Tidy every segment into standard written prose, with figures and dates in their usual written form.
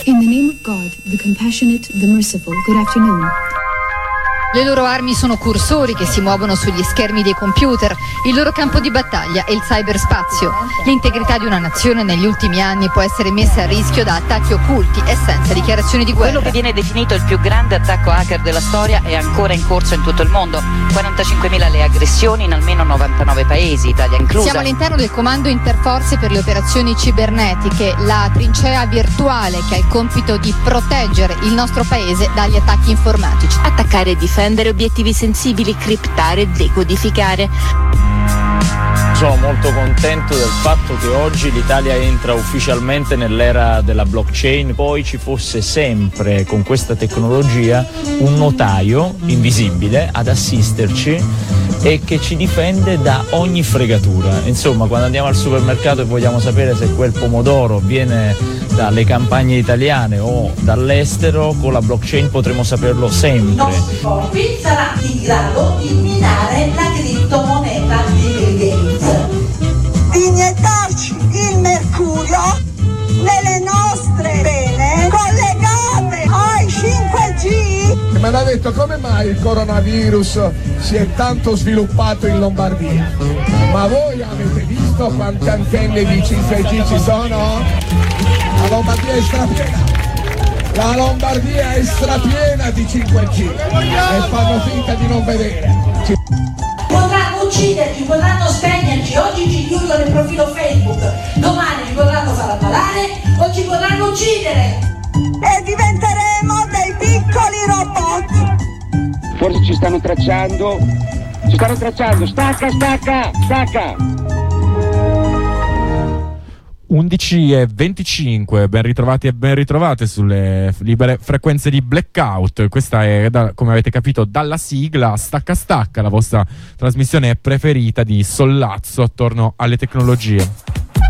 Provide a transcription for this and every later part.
In the name of God, the compassionate, the merciful, good afternoon. Le loro armi sono cursori che si muovono sugli schermi dei computer, il loro campo di battaglia è il cyberspazio. L'integrità di una nazione negli ultimi anni può essere messa a rischio da attacchi occulti e senza dichiarazioni di guerra. Quello che viene definito il più grande attacco hacker della storia è ancora in corso in tutto il mondo. 45.000 le aggressioni in almeno 99 paesi, Italia inclusa. Siamo all'interno del Comando Interforze per le operazioni cibernetiche, la trincea virtuale che ha il compito di proteggere il nostro paese dagli attacchi informatici. Attaccare e difendere obiettivi sensibili, criptare e decodificare. Sono molto contento del fatto che oggi l'Italia entra ufficialmente nell'era della blockchain. Poi ci fosse sempre con questa tecnologia un notaio invisibile ad assisterci e che ci difende da ogni fregatura. Insomma, quando andiamo al supermercato e vogliamo sapere se quel pomodoro viene dalle campagne italiane o dall'estero, con la blockchain potremo saperlo sempre. Qui sarà in grado di minare la criptomoneta di Bill Gates. Iniettarci il mercurio nelle nostre vene collegate ai 5G. Mi hanno detto come mai il coronavirus si è tanto sviluppato in Lombardia. Ma voi avete visto quante antenne di 5G ci sono? La Lombardia è strapiena. La Lombardia è strapiena di 5G e fanno finta di non vedere. Potranno ucciderci, potranno spegnerci, oggi ci chiudono il profilo Facebook, domani ci potranno far ammalare o ci potranno uccidere. E diventeremo dei piccoli robot. Forse ci stanno tracciando, stacca! 11:25, ben ritrovati e ben ritrovate sulle libere frequenze di Blackout. Questa è, come avete capito dalla sigla, Stacca, la vostra trasmissione preferita di sollazzo attorno alle tecnologie.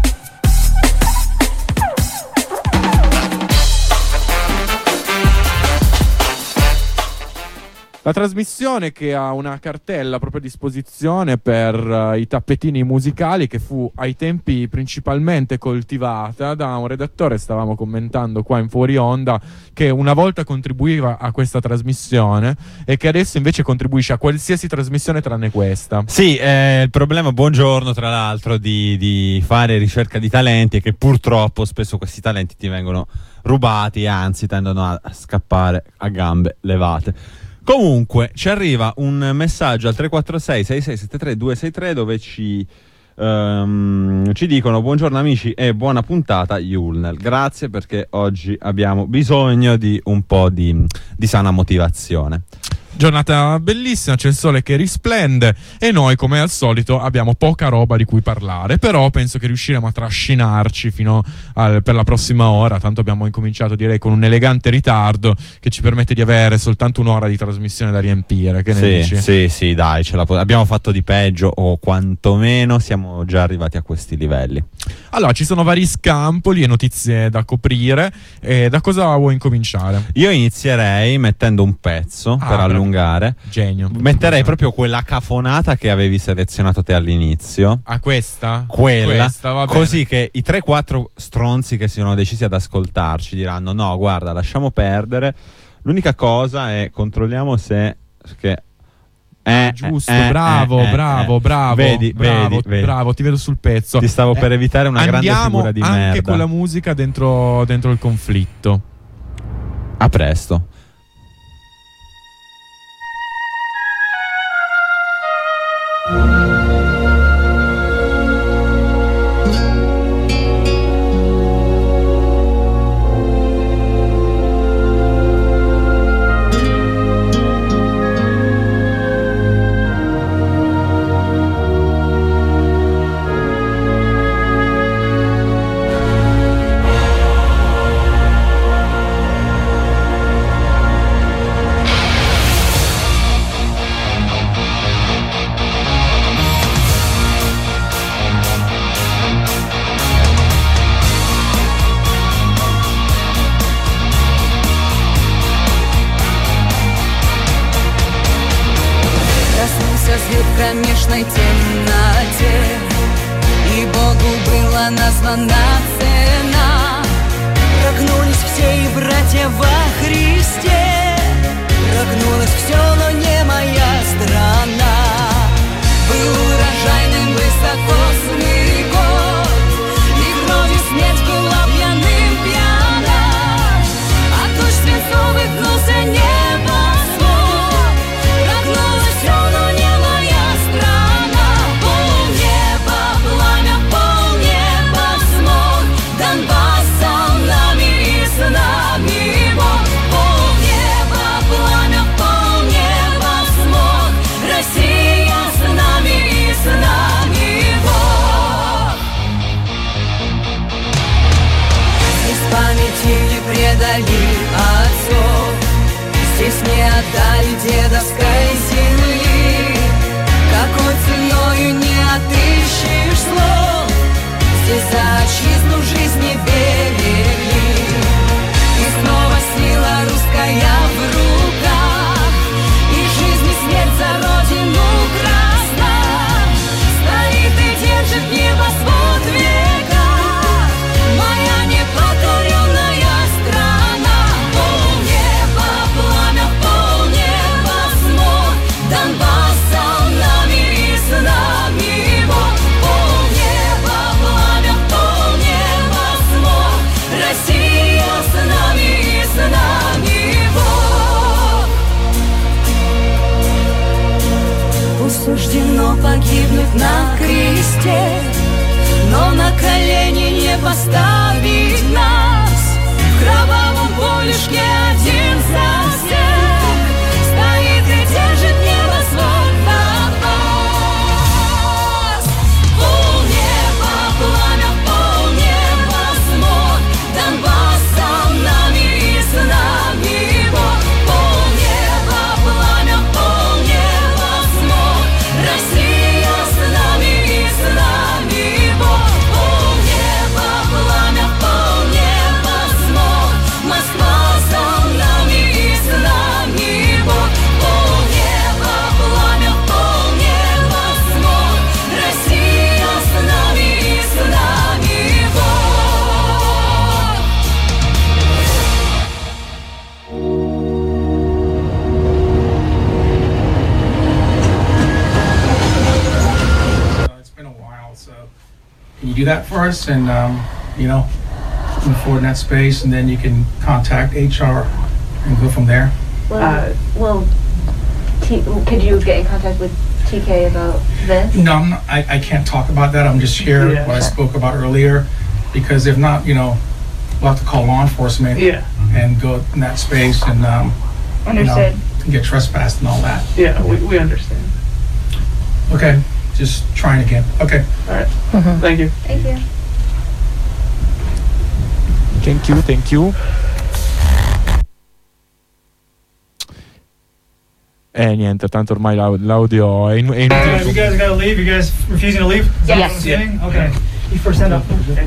La trasmissione che ha una cartella proprio a disposizione per i tappetini musicali, che fu ai tempi principalmente coltivata da un redattore, stavamo commentando qua in fuori onda, che una volta contribuiva a questa trasmissione e che adesso invece contribuisce a qualsiasi trasmissione tranne questa. Sì, il problema, buongiorno tra l'altro, di fare ricerca di talenti è che purtroppo spesso questi talenti ti vengono rubati e anzi tendono a scappare a gambe levate. Comunque ci arriva un messaggio al 346 6673 263 dove ci dicono: buongiorno amici e buona puntata Yulnel. Grazie, perché oggi abbiamo bisogno di un po' di sana motivazione. Giornata bellissima, c'è il sole che risplende e noi come al solito abbiamo poca roba di cui parlare, però penso che riusciremo a trascinarci per la prossima ora. Tanto abbiamo incominciato, direi, con un elegante ritardo che ci permette di avere soltanto un'ora di trasmissione da riempire. Che ne dici? Sì, dai, abbiamo fatto di peggio, o quantomeno siamo già arrivati a questi livelli. Allora, ci sono vari scampoli e notizie da coprire. Da cosa vuoi incominciare? Io inizierei mettendo un pezzo per allungare. Genio. Metterei proprio quella cafonata che avevi selezionato te all'inizio. Questa? Quella. Va così bene. che i 3-4 stronzi che si sono decisi ad ascoltarci diranno: no, guarda, lasciamo perdere. L'unica cosa è controlliamo se... giusto, bravo. Vedi. Bravo, ti vedo sul pezzo. Ti stavo per evitare una grande figura di merda. Andiamo anche con la musica dentro il conflitto. A presto. кромешной темноте, и Богу была названа цена. Прогнулись все гостей, братья во Христе. Прогнулось все, но не моя страна. Был урожайным высокосный год, и кровью смерть была пьяным пьяна. А туч свинцовых гнулся небосвод. Прогнулось все, но не моя страна. Полнеба пламя, полнеба смог. Донбасс со нами и с нами Бог. Полнеба пламя, полнеба смог. Россия с нами и с нами Бог. Здесь памяти не предали отцов, здесь не отдали дедовской земли. Какой ценою не отыщешь слов, здесь за отчизну жизни берегли. И снова сила русская в руках, и жизнь и смерть за родину красна. Стоит и держит небосвод в веках, моя непокоренная страна. Полнеба пламя, полнеба смог. Донбасс со нами и с нами Бог. Полнеба пламя, полнеба смог. Россия с нами и с нами Бог. Пусть суждено погибнуть на кресте, но на колени не поставить нас. В кровавом полюшке один за всех стоит и держит небосвод над нас. Полнеба пламя, полнеба смог. Донбасс со нами и с нами Бог. Полнеба пламя, полнеба смог. Россия с нами и с нами Бог. Полнеба пламя, полнеба смог. Москва со нами и с нами Бог. Полнеба пламя, полнеба смог. Россия с нами и с нами Бог. It's been a while, so can you do that for us and move forward in that space, and then you can contact HR and go from there? Could you get in contact with TK about this? No, I can't talk about that. I'm just here what I spoke about earlier, because if not, we'll have to call law enforcement and go in that space and Understood. And get trespassed and all that. Yeah, we understand. Okay, just trying again. Okay. All right. Thank you. Thank you. Thank you. Niente, tanto ormai l'audio è inutile. You guys gotta leave? You guys refusing to leave? Is that what I'm saying? Okay. You first stand up.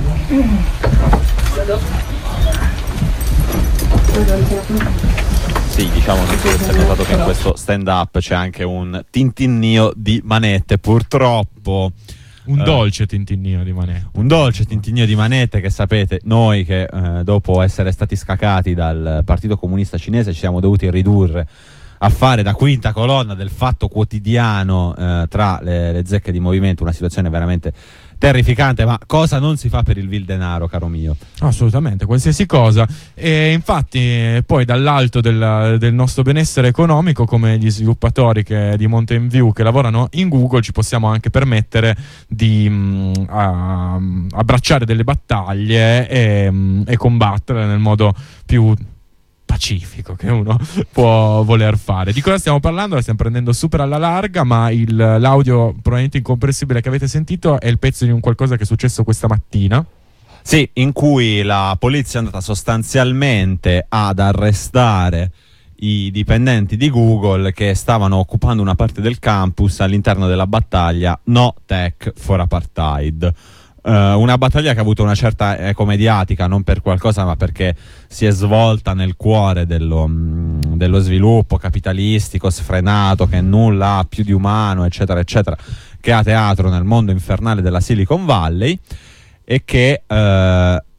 Sì, diciamo che si è notato che in questo stand-up c'è anche un tintinnio di manette, purtroppo. Un dolce tintinnio di manette. Un dolce tintinnio di manette che sapete, noi che dopo essere stati scacati dal Partito Comunista Cinese ci siamo dovuti ridurre a fare da quinta colonna del Fatto Quotidiano tra le zecche di movimento, una situazione veramente terrificante, ma cosa non si fa per il vil denaro, caro mio? Assolutamente, qualsiasi cosa. E infatti poi dall'alto del nostro benessere economico, come gli sviluppatori di Mountain View che lavorano in Google, ci possiamo anche permettere di abbracciare delle battaglie e combattere nel modo più pacifico che uno può voler fare. Di cosa stiamo parlando? La stiamo prendendo super alla larga, ma l'audio probabilmente incomprensibile che avete sentito è il pezzo di un qualcosa che è successo questa mattina. Sì, in cui la polizia è andata sostanzialmente ad arrestare i dipendenti di Google che stavano occupando una parte del campus all'interno della battaglia No Tech for Apartheid. Una battaglia che ha avuto una certa eco mediatica, non per qualcosa ma perché si è svolta nel cuore dello sviluppo capitalistico sfrenato, che nulla ha più di umano, eccetera eccetera, che ha teatro nel mondo infernale della Silicon Valley, e che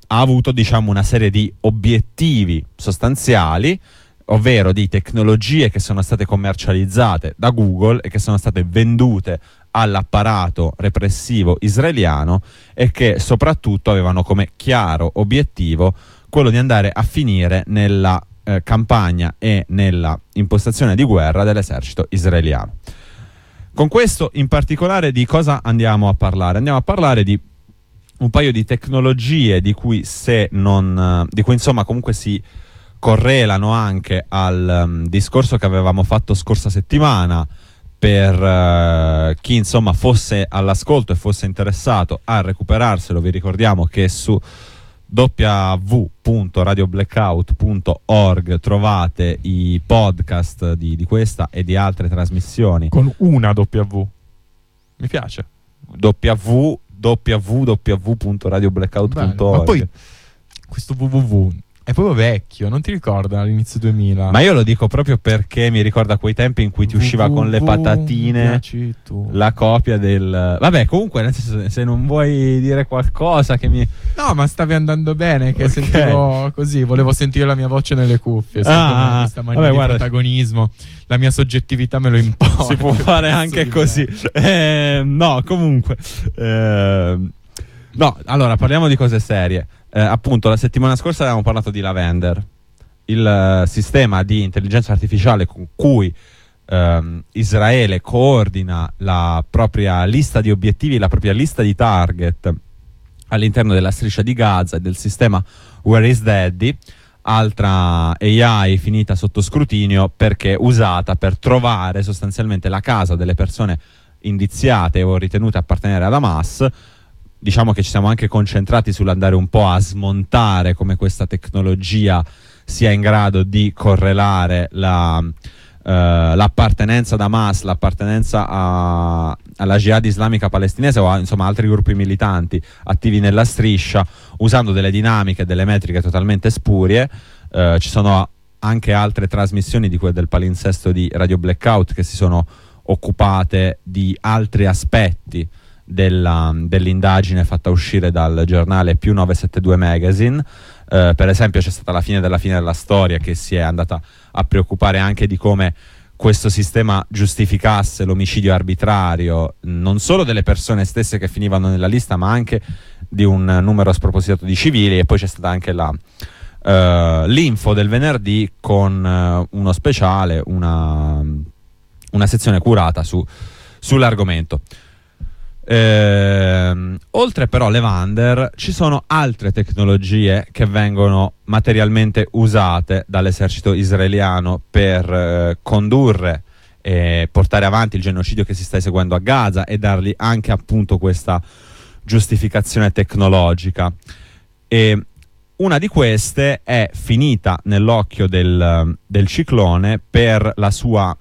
ha avuto, diciamo, una serie di obiettivi sostanziali, ovvero di tecnologie che sono state commercializzate da Google e che sono state vendute all'apparato repressivo israeliano e che soprattutto avevano come chiaro obiettivo quello di andare a finire nella campagna e nella impostazione di guerra dell'esercito israeliano. Con questo in particolare di cosa andiamo a parlare? Andiamo a parlare di un paio di tecnologie di cui insomma comunque si correlano anche al discorso che avevamo fatto scorsa settimana per chi insomma fosse all'ascolto e fosse interessato a recuperarselo. Vi ricordiamo che su www.radioblackout.org trovate i podcast di questa e di altre trasmissioni con una W. Mi piace. www.radioblackout.org. Ma poi questo www è proprio vecchio, non ti ricorda all'inizio 2000? Ma io lo dico proprio perché mi ricorda quei tempi in cui ti usciva con le patatine la copia del... Vabbè, comunque nel senso, se non vuoi dire qualcosa che mi... No, ma stavi andando bene, che sentivo così, volevo sentire la mia voce nelle cuffie, questa mania di protagonismo, la mia soggettività me lo impone. Si può fare anche così. No, comunque... No, allora parliamo di cose serie. Appunto, la settimana scorsa avevamo parlato di Lavender, il sistema di intelligenza artificiale con cui Israele coordina la propria lista di obiettivi, la propria lista di target all'interno della striscia di Gaza e del sistema Where is Daddy, altra AI finita sotto scrutinio perché usata per trovare sostanzialmente la casa delle persone indiziate o ritenute appartenere ad Hamas. Diciamo che ci siamo anche concentrati sull'andare un po' a smontare come questa tecnologia sia in grado di correlare l'appartenenza ad Hamas, l'appartenenza alla Jihad islamica palestinese o insomma altri gruppi militanti attivi nella striscia, usando delle dinamiche, delle metriche totalmente spurie. Ci sono anche altre trasmissioni di quelle del palinsesto di Radio Blackout che si sono occupate di altri aspetti dell'indagine fatta uscire dal giornale Più 972 Magazine. Per esempio c'è stata la fine della storia, che si è andata a preoccupare anche di come questo sistema giustificasse l'omicidio arbitrario non solo delle persone stesse che finivano nella lista, ma anche di un numero spropositato di civili. E poi c'è stata anche l'info del venerdì con uno speciale, una sezione curata sull'argomento. Oltre però Levander ci sono altre tecnologie che vengono materialmente usate dall'esercito israeliano per condurre e portare avanti il genocidio che si sta eseguendo a Gaza e dargli anche appunto questa giustificazione tecnologica. E una di queste è finita nell'occhio del ciclone per la sua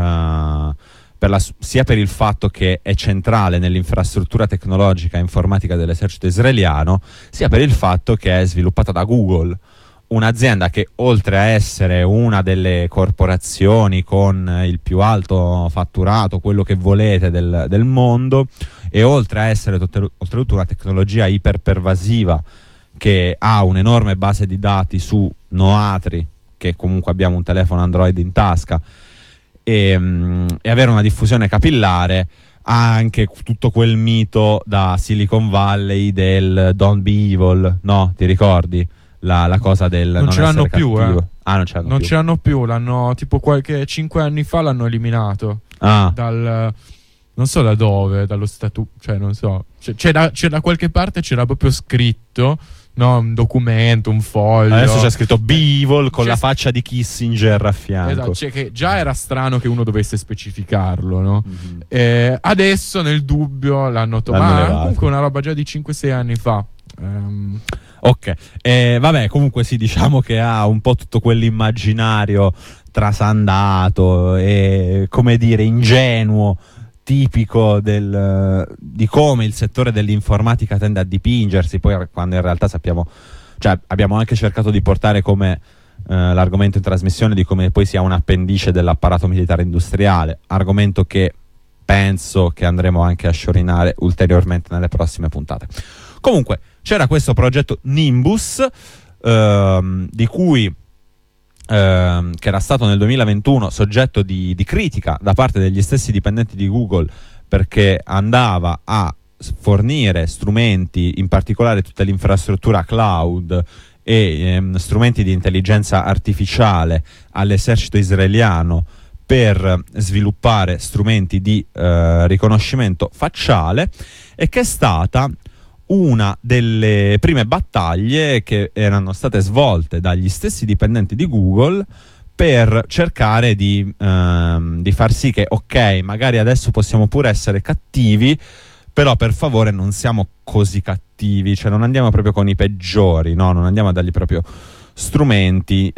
sia per il fatto che è centrale nell'infrastruttura tecnologica e informatica dell'esercito israeliano, sia per il fatto che è sviluppata da Google, un'azienda che oltre a essere una delle corporazioni con il più alto fatturato, quello che volete del mondo, e oltre a essere oltretutto una tecnologia iperpervasiva che ha un'enorme base di dati su Noatri, che comunque abbiamo un telefono Android in tasca, e avere una diffusione capillare, ha anche tutto quel mito da Silicon Valley del don't be evil, no? Ti ricordi? La cosa del non ce l'hanno più, non ce l'hanno più. L'hanno tipo 5 anni fa l'hanno eliminato dal non so da dove, dallo statuto, cioè non so, c'è da qualche parte, c'era proprio scritto, no, un documento, un foglio. Adesso c'è scritto Bivol con la faccia di Kissinger a fianco. Esatto, cioè che già era strano che uno dovesse specificarlo, no? Mm-hmm. Adesso nel dubbio l'hanno tomato. Comunque una roba già di 5-6 anni fa. Ok, vabbè, comunque sì, diciamo che ha un po' tutto quell'immaginario trasandato e, come dire, ingenuo, tipico di come il settore dell'informatica tende a dipingersi, poi quando in realtà sappiamo, cioè abbiamo anche cercato di portare come l'argomento in trasmissione di come poi sia un appendice dell'apparato militare industriale, argomento che penso che andremo anche a sciorinare ulteriormente nelle prossime puntate. Comunque c'era questo progetto Nimbus, di cui che era stato nel 2021 soggetto di critica da parte degli stessi dipendenti di Google, perché andava a fornire strumenti, in particolare tutta l'infrastruttura cloud e strumenti di intelligenza artificiale all'esercito israeliano per sviluppare strumenti di riconoscimento facciale, e che è stata una delle prime battaglie che erano state svolte dagli stessi dipendenti di Google per cercare di far sì che, ok, magari adesso possiamo pure essere cattivi, però per favore non siamo così cattivi, cioè non andiamo proprio con i peggiori, no? Non andiamo a dargli proprio strumenti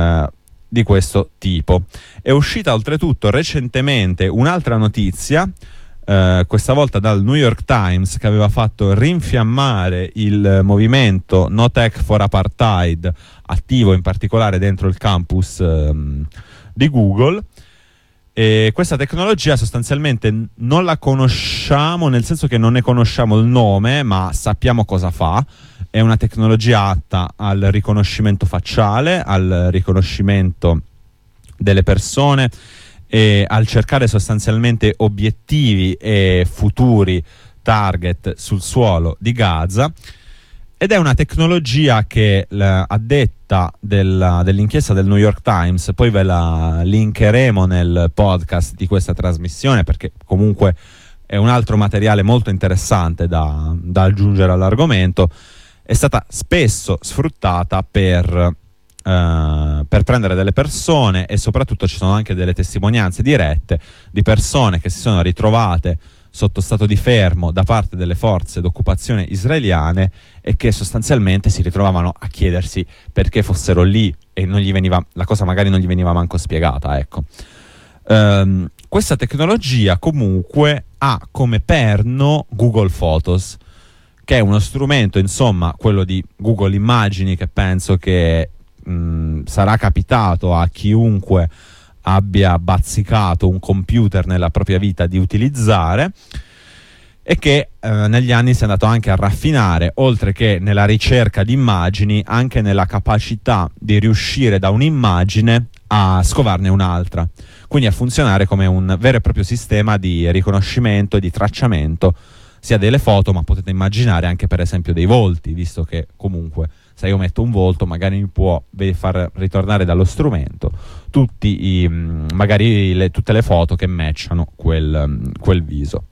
di questo tipo. È uscita oltretutto recentemente un'altra notizia, questa volta dal New York Times, che aveva fatto rinfiammare il movimento No Tech for Apartheid, attivo in particolare dentro il campus di Google. E questa tecnologia sostanzialmente non la conosciamo, nel senso che non ne conosciamo il nome, ma sappiamo cosa fa. È una tecnologia atta al riconoscimento facciale, al riconoscimento delle persone e al cercare sostanzialmente obiettivi e futuri target sul suolo di Gaza. Ed è una tecnologia che, a detta dell'inchiesta del New York Times, poi ve la linkeremo nel podcast di questa trasmissione, perché comunque è un altro materiale molto interessante da aggiungere all'argomento, è stata spesso sfruttata per prendere delle persone, e soprattutto ci sono anche delle testimonianze dirette di persone che si sono ritrovate sotto stato di fermo da parte delle forze d'occupazione israeliane e che sostanzialmente si ritrovavano a chiedersi perché fossero lì, e la cosa magari non gli veniva manco spiegata, ecco. Questa tecnologia comunque ha come perno Google Photos, che è uno strumento, insomma, quello di Google Immagini, che penso che sarà capitato a chiunque abbia bazzicato un computer nella propria vita di utilizzare, e che negli anni si è andato anche a raffinare, oltre che nella ricerca di immagini, anche nella capacità di riuscire da un'immagine a scovarne un'altra, quindi a funzionare come un vero e proprio sistema di riconoscimento e di tracciamento sia delle foto, ma potete immaginare anche per esempio dei volti, visto che comunque se io metto un volto magari mi può far ritornare dallo strumento tutte le foto che matchano quel viso.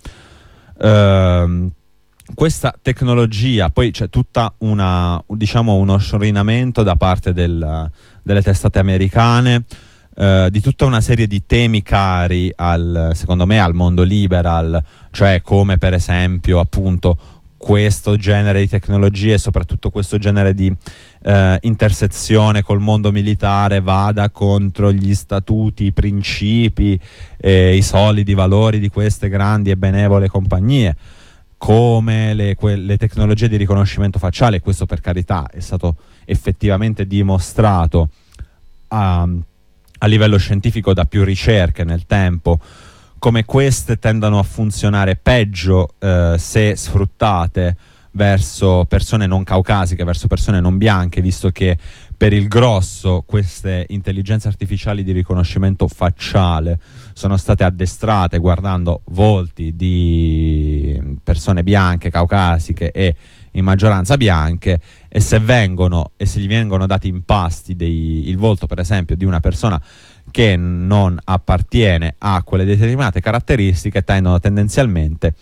Questa tecnologia, poi c'è tutta uno sciorrinamento da parte delle testate americane, di tutta una serie di temi cari secondo me al mondo liberal, cioè come per esempio appunto questo genere di tecnologie e soprattutto questo genere di intersezione col mondo militare vada contro gli statuti, i principi e i solidi valori di queste grandi e benevole compagnie, come le tecnologie di riconoscimento facciale. Questo, per carità, è stato effettivamente dimostrato a livello scientifico da più ricerche nel tempo, come queste tendano a funzionare peggio se sfruttate verso persone non caucasiche, verso persone non bianche, visto che per il grosso queste intelligenze artificiali di riconoscimento facciale sono state addestrate guardando volti di persone bianche, caucasiche e in maggioranza bianche, e se gli vengono dati in pasti il volto per esempio di una persona che non appartiene a quelle determinate caratteristiche, tendono tendenzialmente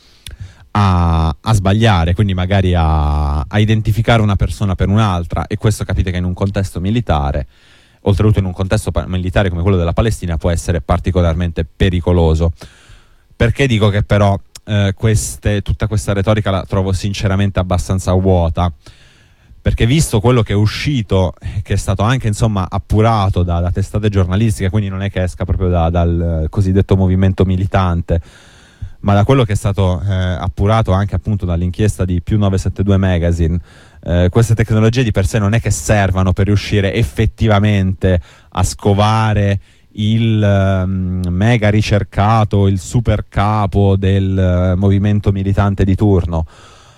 a sbagliare, quindi magari a identificare una persona per un'altra, e questo capite che in un contesto militare, oltretutto in un contesto militare come quello della Palestina, può essere particolarmente pericoloso. Perché dico che però tutta questa retorica la trovo sinceramente abbastanza vuota? Perché visto quello che è uscito, che è stato anche insomma appurato da testate giornalistiche, quindi non è che esca proprio dal cosiddetto movimento militante, ma da quello che è stato appurato anche appunto dall'inchiesta di Più 972 Magazine, queste tecnologie di per sé non è che servano per riuscire effettivamente a scovare il mega ricercato, il super capo del movimento militante di turno,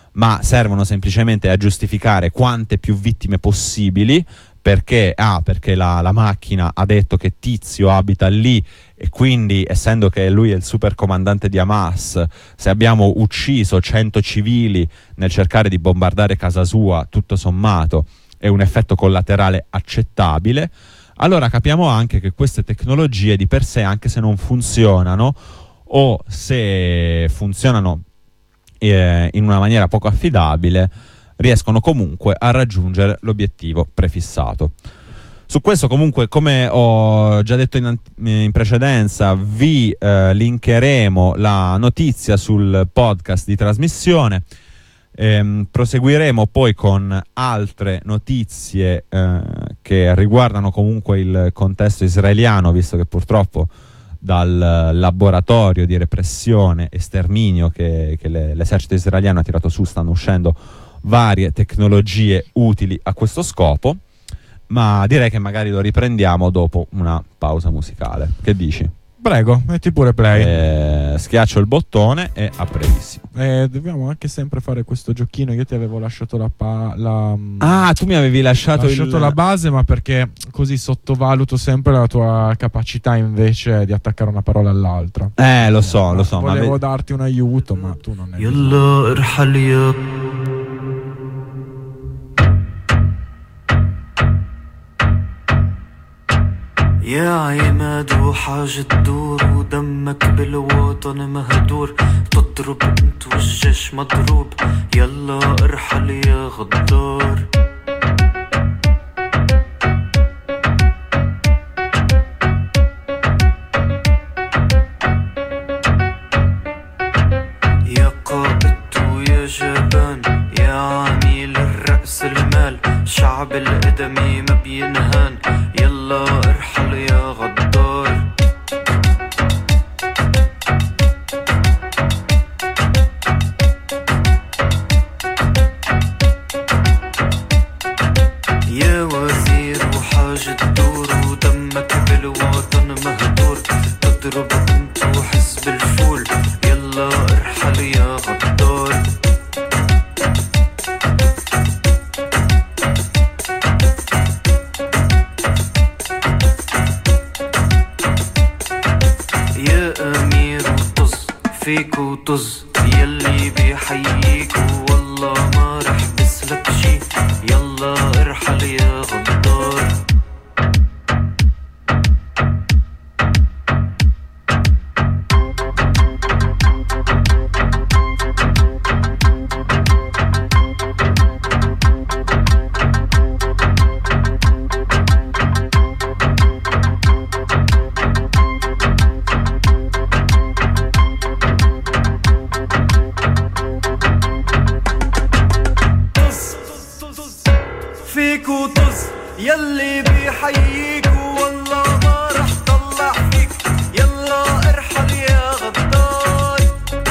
ma servono semplicemente a giustificare quante più vittime possibili, perché la macchina ha detto che Tizio abita lì e quindi, essendo che lui è il super comandante di Hamas, se abbiamo ucciso 100 civili nel cercare di bombardare casa sua, tutto sommato è un effetto collaterale accettabile. Allora capiamo anche che queste tecnologie di per sé, anche se non funzionano o se funzionano in una maniera poco affidabile, riescono comunque a raggiungere l'obiettivo prefissato. Su questo comunque, come ho già detto in precedenza, vi linkeremo la notizia sul podcast di trasmissione. Proseguiremo poi con altre notizie che riguardano comunque il contesto israeliano, visto che purtroppo dal laboratorio di repressione e sterminio che l'esercito israeliano ha tirato su stanno uscendo varie tecnologie utili a questo scopo, ma direi che magari lo riprendiamo dopo una pausa musicale. Che dici? Prego, metti pure play. Schiaccio il bottone e a brevissimo. Dobbiamo anche sempre fare questo giochino. Io ti avevo lasciato tu mi avevi lasciato la base, ma perché così sottovaluto sempre la tua capacità invece di attaccare una parola all'altra. Lo so. Volevo darti un aiuto, ma tu non ne يا عماد وحاجة تدور ودمك بالوطن مهدور تضرب انت والجيش مضروب يلا ارحل يا غدار يا قائد ويا جبان يا عميل الرأس المال شعب القدمي ما بينهان يلا ارحل يا غدار يا وزير وحاجة تدور ودمك بالوطن مهدور تضرب انت وحزب الفول يلا ارحل يا غدار فيكو طز يلي بيحييكو والله ما رح بسلك شي يلا ارحل يا غدار فيكو طز يلي بيحييكو والله ما رح طلع فيك يلا ارحل يا غدار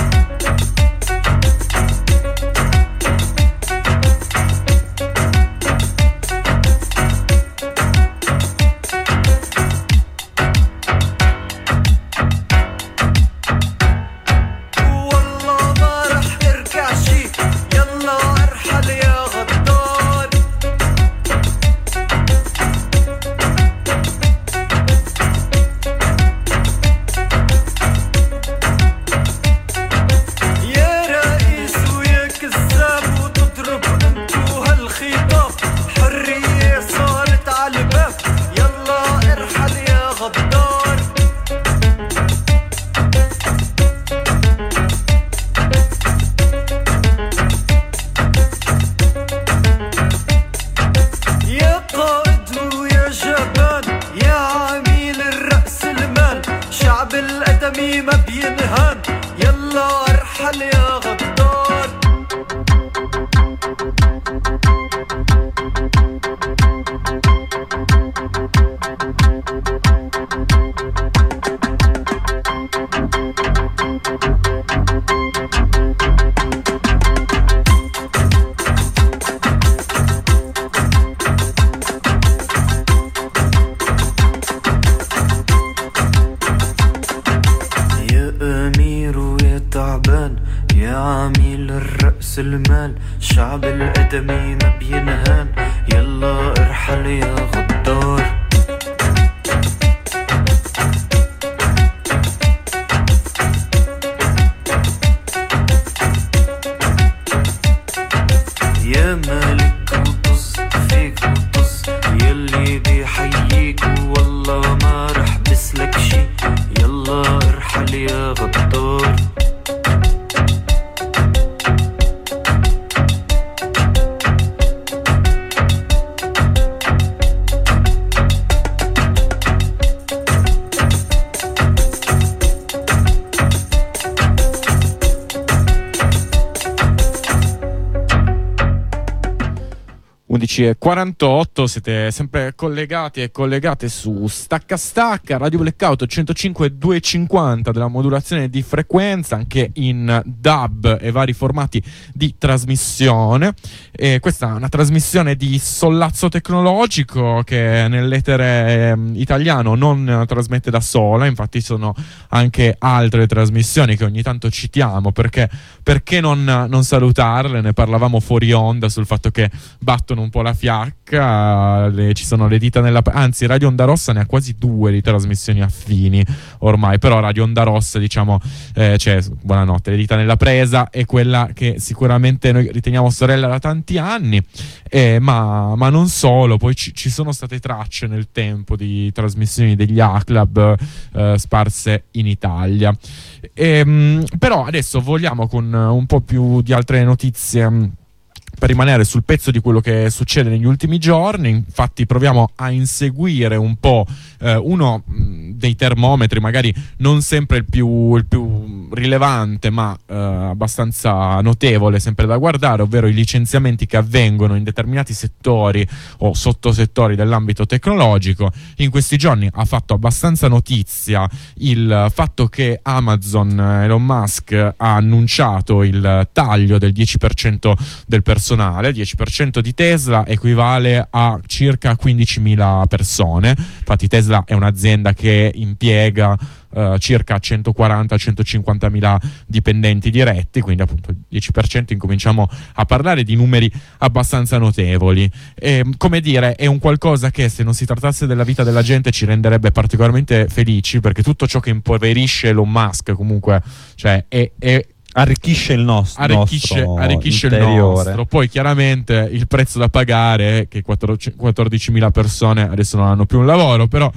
والله ما رح ارجع شي يلا ارحل يا غدار رأس المال الشعب القدمي ما بينهان يلا ارحل يا غدار يا مالك وطز فيك وطز يلي بيحييك والله ما رح بسلك شي يلا ارحل يا غدار e 48, siete sempre collegati e collegate su Stacca Stacca, Radio Blackout 105.250 della modulazione di frequenza, anche in DAB e vari formati di trasmissione. E questa è una trasmissione di sollazzo tecnologico che nell'etere italiano non trasmette da sola, infatti sono anche altre trasmissioni che ogni tanto citiamo, perché non salutarle? Ne parlavamo fuori onda sul fatto che battono un po' la fiacca, ci sono le dita nella... anzi Radio Onda Rossa ne ha quasi 2 di trasmissioni affini ormai, però Radio Onda Rossa, diciamo, buonanotte, le dita nella presa è quella che sicuramente noi riteniamo sorella da tanti anni, ma non solo, poi ci sono state tracce nel tempo di trasmissioni degli A-Club sparse in Italia. Però adesso vogliamo con un po' più di altre notizie per rimanere sul pezzo di quello che succede negli ultimi giorni. Infatti proviamo a inseguire un po' uno dei termometri, magari non sempre il più rilevante, ma abbastanza notevole sempre da guardare, ovvero i licenziamenti che avvengono in determinati settori o sottosettori dell'ambito tecnologico. In questi giorni ha fatto abbastanza notizia il fatto che Amazon, Elon Musk, ha annunciato il taglio del 10% del personale. 10% di Tesla equivale a circa 15.000 persone. Infatti Tesla è un'azienda che impiega circa 140-150.000 dipendenti diretti, quindi appunto il 10% incominciamo a parlare di numeri abbastanza notevoli. Come dire, è un qualcosa che, se non si trattasse della vita della gente, ci renderebbe particolarmente felici, perché tutto ciò che impoverisce Elon Musk comunque, cioè è arricchisce il nostro arricchisce il nostro. Poi chiaramente il prezzo da pagare è che 14.000 persone adesso non hanno più un lavoro, però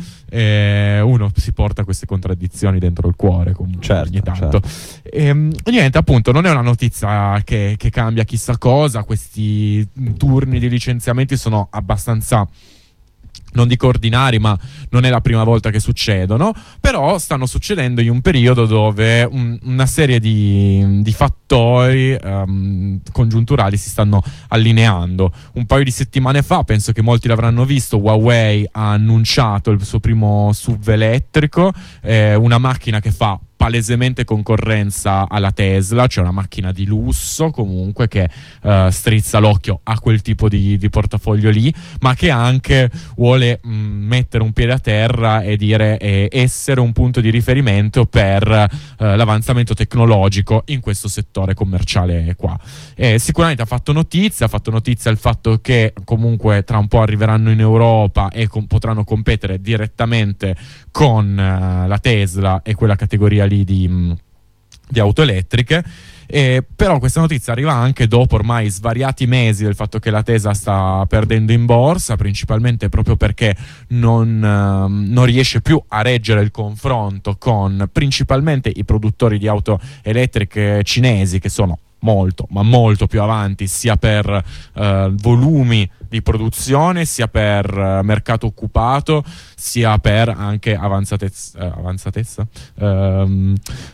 uno si porta queste contraddizioni dentro il cuore comunque, ogni tanto. Niente, appunto, non è una notizia che cambia chissà cosa. Questi turni di licenziamenti sono abbastanza, non dico ordinari, ma non è la prima volta che succedono, però stanno succedendo in un periodo dove una serie di fattori congiunturali si stanno allineando. Un paio di settimane fa, penso che molti l'avranno visto, Huawei ha annunciato il suo primo SUV elettrico, una macchina che fa palesemente concorrenza alla Tesla, cioè una macchina di lusso comunque che strizza l'occhio a quel tipo di portafoglio lì, ma che anche vuole mettere un piede a terra e dire essere un punto di riferimento per l'avanzamento tecnologico in questo settore commerciale qua. Sicuramente ha fatto notizia il fatto che comunque tra un po' arriveranno in Europa e potranno competere direttamente con la Tesla e quella categoria lì di auto elettriche. Però questa notizia arriva anche dopo ormai svariati mesi del fatto che la Tesla sta perdendo in borsa, principalmente proprio perché non riesce più a reggere il confronto con principalmente i produttori di auto elettriche cinesi, che sono molto, ma molto più avanti sia per volumi di produzione, sia per mercato occupato, sia per anche avanzatezza?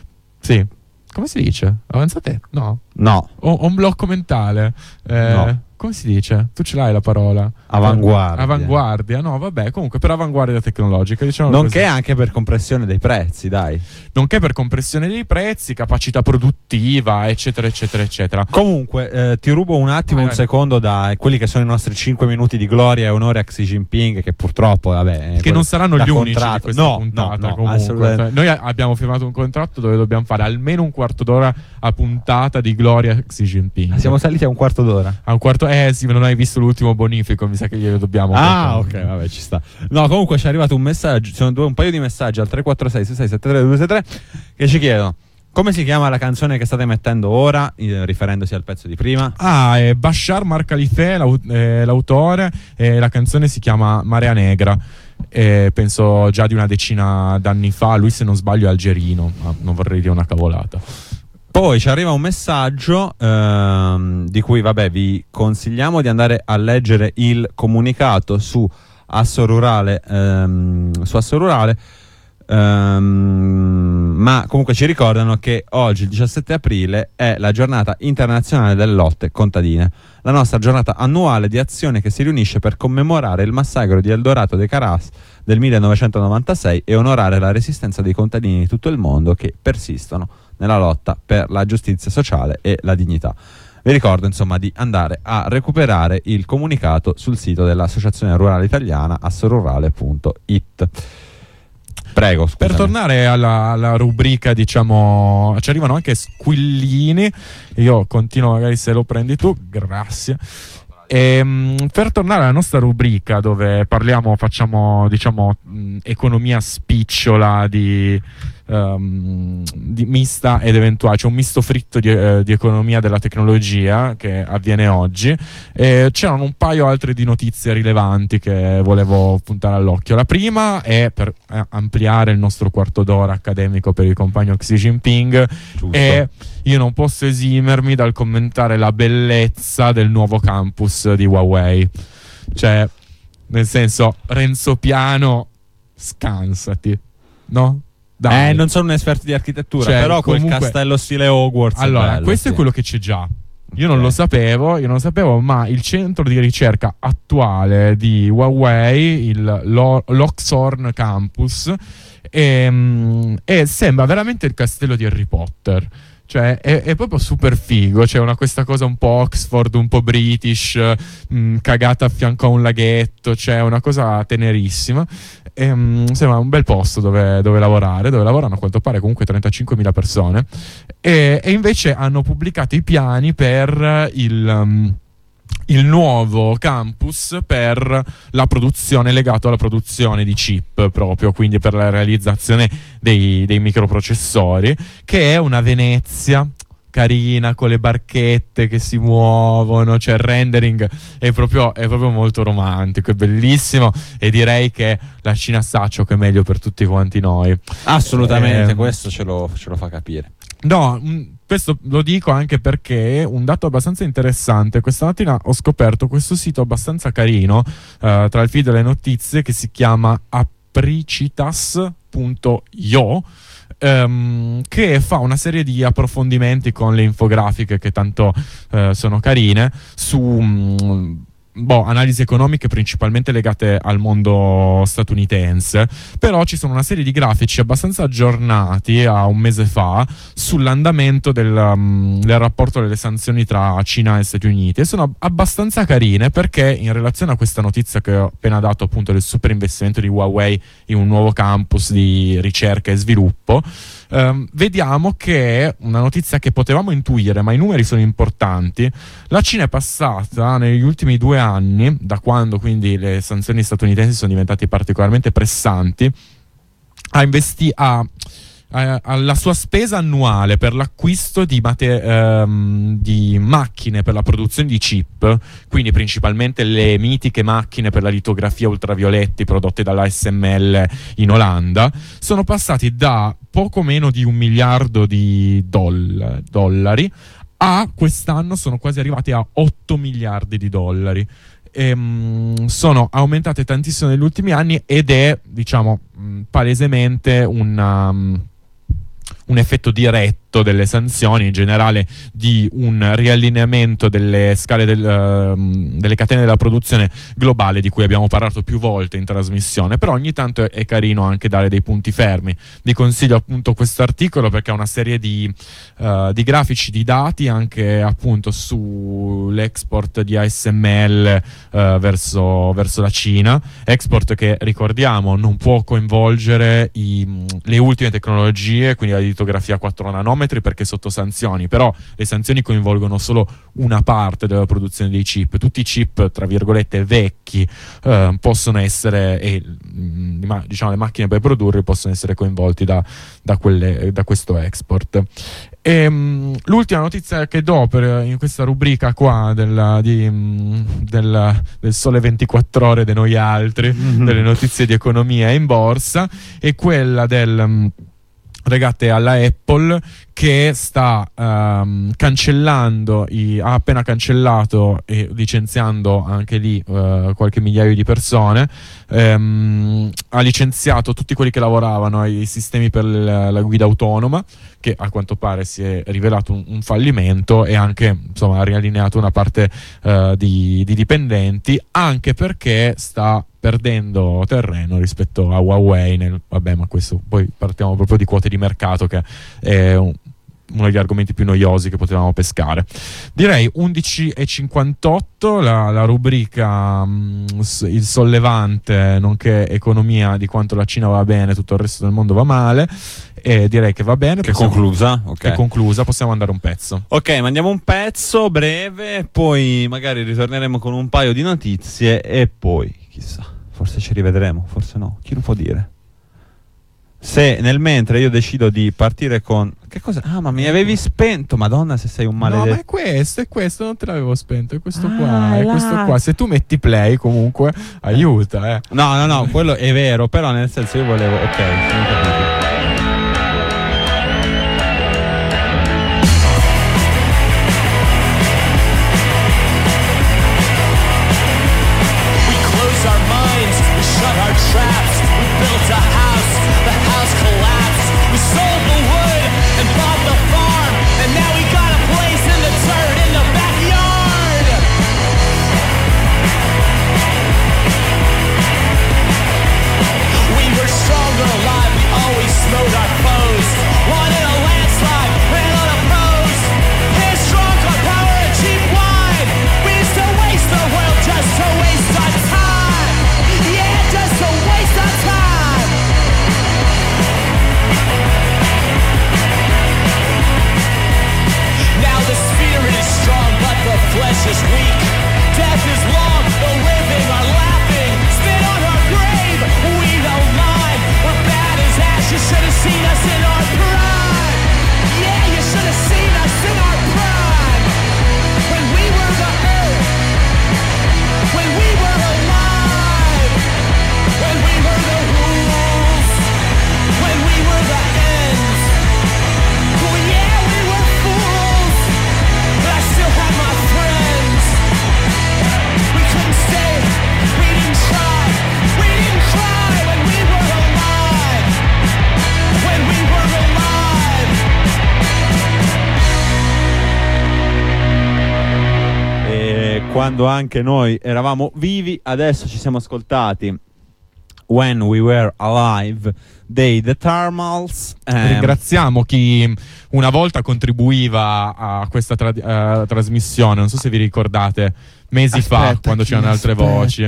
Sì. Come si dice? Avanzate? No. No. Ho un blocco mentale. No. come si dice? Tu ce l'hai la parola? Avanguardia, no, vabbè, comunque per avanguardia tecnologica, diciamo. Nonché anche per compressione dei prezzi, dai. Nonché per compressione dei prezzi, capacità produttiva, eccetera, eccetera, eccetera. Comunque, ti rubo un attimo, un secondo, da quelli che sono i nostri 5 minuti di gloria e onore a Xi Jinping, che purtroppo, vabbè, che non saranno gli unici di questa no, puntata, no, comunque. Noi abbiamo firmato un contratto dove dobbiamo fare almeno un quarto d'ora a puntata di gloria a Xi Jinping. Siamo saliti a un quarto d'ora. A un quarto, sì, ma non hai visto l'ultimo bonifico, mi sa che glielo dobbiamo. Ok, vabbè, ci sta. No, comunque ci è arrivato un messaggio, sono un paio di messaggi al 346 66 73 che ci chiedono: come si chiama la canzone che state mettendo ora, riferendosi al pezzo di prima? È Bashar Mar Khalifeh, l'autore, e la canzone si chiama Marea Negra. Penso già di una decina d'anni fa. Lui, se non sbaglio, è algerino, ma non vorrei dire una cavolata. Poi ci arriva un messaggio di cui, vabbè, vi consigliamo di andare a leggere il comunicato su Asso Rurale, ma comunque ci ricordano che oggi, il 17 aprile, è la giornata internazionale delle lotte contadine, la nostra giornata annuale di azione che si riunisce per commemorare il massacro di Eldorado de Caras del 1996 e onorare la resistenza dei contadini di tutto il mondo che persistono nella lotta per la giustizia sociale e la dignità. Vi ricordo, insomma, di andare a recuperare il comunicato sul sito dell'Associazione Rurale Italiana, assorurale.it. Prego, scusami. Per tornare alla rubrica, diciamo, ci arrivano anche squillini. Io continuo, magari se lo prendi tu, grazie. Per tornare alla nostra rubrica, dove facciamo, diciamo, economia spicciola di mista ed eventuale, cioè un misto fritto di economia della tecnologia che avviene oggi. C'erano un paio altre di notizie rilevanti che volevo puntare all'occhio. La prima è per ampliare il nostro quarto d'ora accademico per il compagno Xi Jinping. Giusto. E io non posso esimermi dal commentare la bellezza del nuovo campus di Huawei. Cioè, nel senso, Renzo Piano, scansati, no? Dai. Non sono un esperto di architettura, Cioè, però comunque, quel castello stile Hogwarts allora, è bello, questo sì. è quello che c'è già. Io non lo sapevo, ma il centro di ricerca attuale di Huawei, l'Oxhorn Campus, sembra veramente il castello di Harry Potter. Cioè è proprio super figo. C'è questa cosa un po' Oxford, un po' British, cagata a fianco a un laghetto. C'è una cosa tenerissima. Sembra un bel posto dove lavorare, dove lavorano a quanto pare comunque 35.000 persone. E invece hanno pubblicato i piani per il nuovo campus per la produzione, legato alla produzione di chip, proprio, quindi per la realizzazione dei microprocessori, che è una Venezia carina con le barchette che si muovono. Cioè il rendering è proprio molto romantico, è bellissimo, e direi che la Cina sa ciò che è meglio per tutti quanti noi. Assolutamente, questo ce lo fa capire. No, questo lo dico anche perché un dato abbastanza interessante. Questa mattina ho scoperto questo sito abbastanza carino tra il feed delle notizie, che si chiama apricitas.io, che fa una serie di approfondimenti con le infografiche che tanto sono carine su analisi economiche principalmente legate al mondo statunitense. Però ci sono una serie di grafici abbastanza aggiornati a un mese fa sull'andamento del rapporto delle sanzioni tra Cina e Stati Uniti, e sono abbastanza carine perché, in relazione a questa notizia che ho appena dato, appunto, del super investimento di Huawei in un nuovo campus di ricerca e sviluppo, vediamo che una notizia che potevamo intuire, ma i numeri sono importanti. La Cina è passata negli ultimi 2 anni, da quando quindi le sanzioni statunitensi sono diventate particolarmente pressanti, alla sua spesa annuale per l'acquisto di macchine per la produzione di chip, quindi principalmente le mitiche macchine per la litografia ultravioletti prodotte dall'ASML in Olanda, sono passati da poco meno di $1 miliardo a quest'anno sono quasi arrivati a $8 miliardi. Sono aumentate tantissimo negli ultimi anni, ed è, diciamo, palesemente un effetto diretto frutto delle sanzioni, in generale di un riallineamento delle scale delle catene della produzione globale, di cui abbiamo parlato più volte in trasmissione, però ogni tanto è carino anche dare dei punti fermi. Vi consiglio appunto questo articolo perché ha una serie di grafici, di dati anche appunto sull'export di ASML verso la Cina, export che, ricordiamo, non può coinvolgere le ultime tecnologie, quindi la litografia a 4 nanometri, perché è sotto sanzioni, però le sanzioni coinvolgono solo una parte della produzione dei chip. Tutti i chip, tra virgolette, vecchi possono essere, e diciamo le macchine per produrre possono essere coinvolti da questo export. L'ultima notizia che do in questa rubrica qua del Sole 24 Ore di noi altri, delle notizie di economia in borsa, è quella legate alla Apple, che sta cancellando, ha appena cancellato e licenziando anche lì qualche migliaio di persone. Ha licenziato tutti quelli che lavoravano ai sistemi per la guida autonoma, che a quanto pare si è rivelato un fallimento, e anche insomma ha riallineato una parte di dipendenti, anche perché sta perdendo terreno rispetto a Huawei vabbè, ma questo poi partiamo proprio di quote di mercato, che è uno degli argomenti più noiosi che potevamo pescare. Direi 11:58, la rubrica il sollevante, nonché economia, di quanto la Cina va bene, tutto il resto del mondo va male, e direi che va bene. Che è conclusa? È conclusa, possiamo andare un pezzo. Ok, mandiamo un pezzo breve, poi magari ritorneremo con un paio di notizie e poi, chissà, forse ci rivedremo, forse no, chi lo può dire? Se nel mentre io decido di partire con... Che cosa? Ah, ma mi avevi spento, madonna, se sei un maledetto. No, ma è questo, non te l'avevo spento, è questo qua. Se tu metti play comunque aiuta, No, quello è vero, però nel senso io volevo... Ok, sono capito. Quando anche noi eravamo vivi, adesso ci siamo ascoltati When We Were Alive dei The Thermals. Ringraziamo chi una volta contribuiva a questa trasmissione, non so se vi ricordate, mesi fa, quando c'erano altre voci.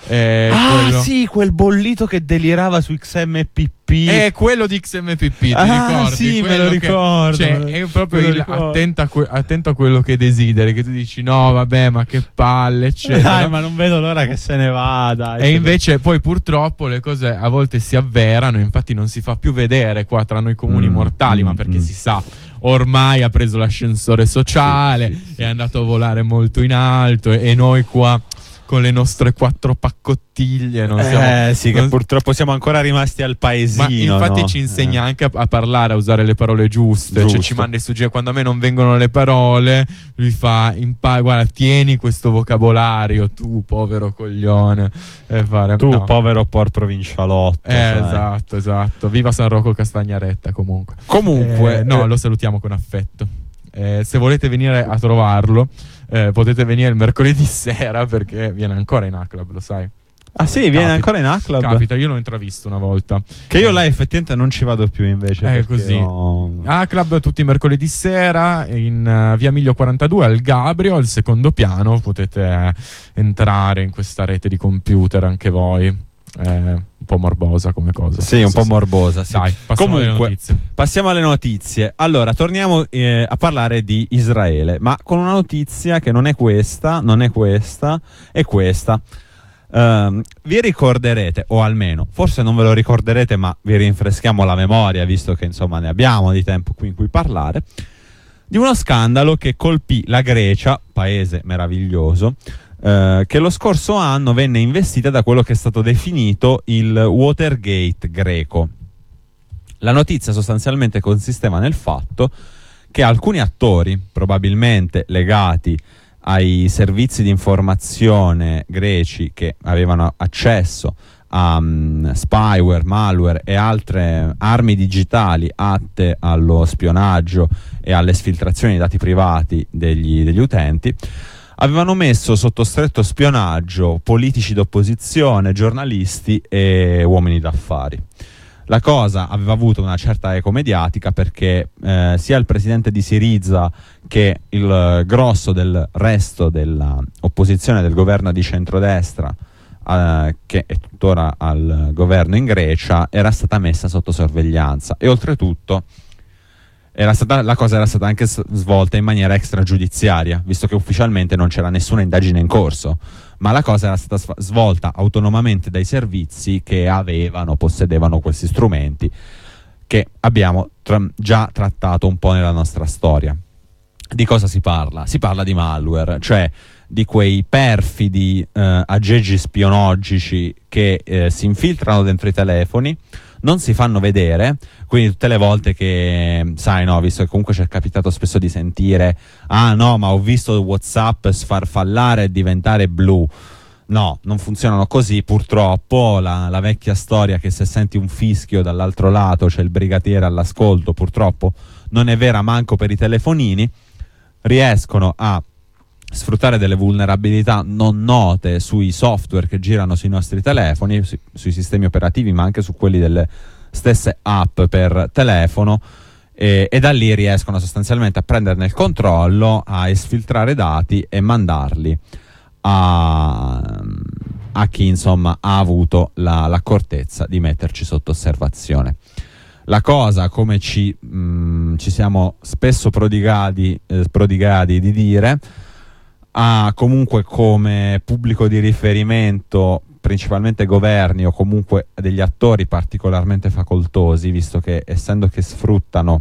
Sì, quel bollito che delirava su XMPP. È quello di XMPP, ti ricordi? Sì, me lo ricordo. Cioè, è proprio attento a quello che desideri, che tu dici no, vabbè, ma che palle, eccetera. Dai, ma non vedo l'ora che se ne vada. E invece poi purtroppo le cose a volte si avverano, infatti non si fa più vedere qua tra noi comuni mortali, ma perché si sa, ormai ha preso l'ascensore sociale, è andato a volare molto in alto, e noi qua con le nostre 4 paccottiglie. Non siamo, sì, che purtroppo siamo ancora rimasti al paesino. Ma infatti no? ci insegna anche a parlare, a usare le parole giuste. Giusto. Cioè ci manda i suggerimenti. Quando a me non vengono le parole, lui fa: guarda, tieni questo vocabolario, tu povero coglione. Tu povero por provincialotto. Esatto. Viva San Rocco Castagnaretta comunque. Lo salutiamo con affetto. Se volete venire a trovarlo, potete venire il mercoledì sera, perché viene ancora in A-Club, lo sai? Ah sì, viene ancora in A-Club? Capita, io l'ho intravisto una volta. Che io là effettivamente non ci vado più invece. È così. A-Club tutti i mercoledì sera in via Miglio 42 al Gabrio, al secondo piano. Potete entrare in questa rete di computer anche voi. Un po' morbosa come cosa. Sì, un po' morbosa. Sì. Dai, passiamo alle notizie. Passiamo alle notizie. Allora, torniamo a parlare di Israele, ma con una notizia che non è questa, è questa. Vi ricorderete, o almeno forse non ve lo ricorderete, ma vi rinfreschiamo la memoria, visto che insomma ne abbiamo di tempo qui in cui parlare, di uno scandalo che colpì la Grecia, paese meraviglioso, che lo scorso anno venne investita da quello che è stato definito il Watergate greco. La notizia sostanzialmente consisteva nel fatto che alcuni attori, probabilmente legati ai servizi di informazione greci che avevano accesso a spyware, malware e altre armi digitali atte allo spionaggio e alle esfiltrazioni di dati privati degli utenti, avevano messo sotto stretto spionaggio politici d'opposizione, giornalisti e uomini d'affari. La cosa aveva avuto una certa eco mediatica perché sia il presidente di Syriza che il grosso del resto dell'opposizione del governo di centrodestra, che è tuttora al governo in Grecia, era stata messa sotto sorveglianza e oltretutto la cosa era stata anche svolta in maniera extragiudiziaria, visto che ufficialmente non c'era nessuna indagine in corso, ma la cosa era stata svolta autonomamente dai servizi che possedevano questi strumenti che abbiamo già trattato un po' nella nostra storia. Di cosa si parla? Si parla di malware, cioè di quei perfidi aggeggi spionologici che si infiltrano dentro i telefoni, non si fanno vedere, quindi tutte le volte che, sai, no, visto che comunque ci è capitato spesso di sentire: ah no, ma ho visto WhatsApp sfarfallare e diventare blu. No, non funzionano così, purtroppo. La vecchia storia che se senti un fischio dall'altro lato c'è il brigadiere all'ascolto, purtroppo non è vera manco per i telefonini. Riescono a sfruttare delle vulnerabilità non note sui software che girano sui nostri telefoni, sui sistemi operativi, ma anche su quelli delle stesse app per telefono, e da lì riescono sostanzialmente a prenderne il controllo, a esfiltrare dati e mandarli a chi insomma ha avuto l'accortezza di metterci sotto osservazione. La cosa, come ci siamo spesso prodigati di dire, ha comunque come pubblico di riferimento principalmente governi o comunque degli attori particolarmente facoltosi, visto che essendo che sfruttano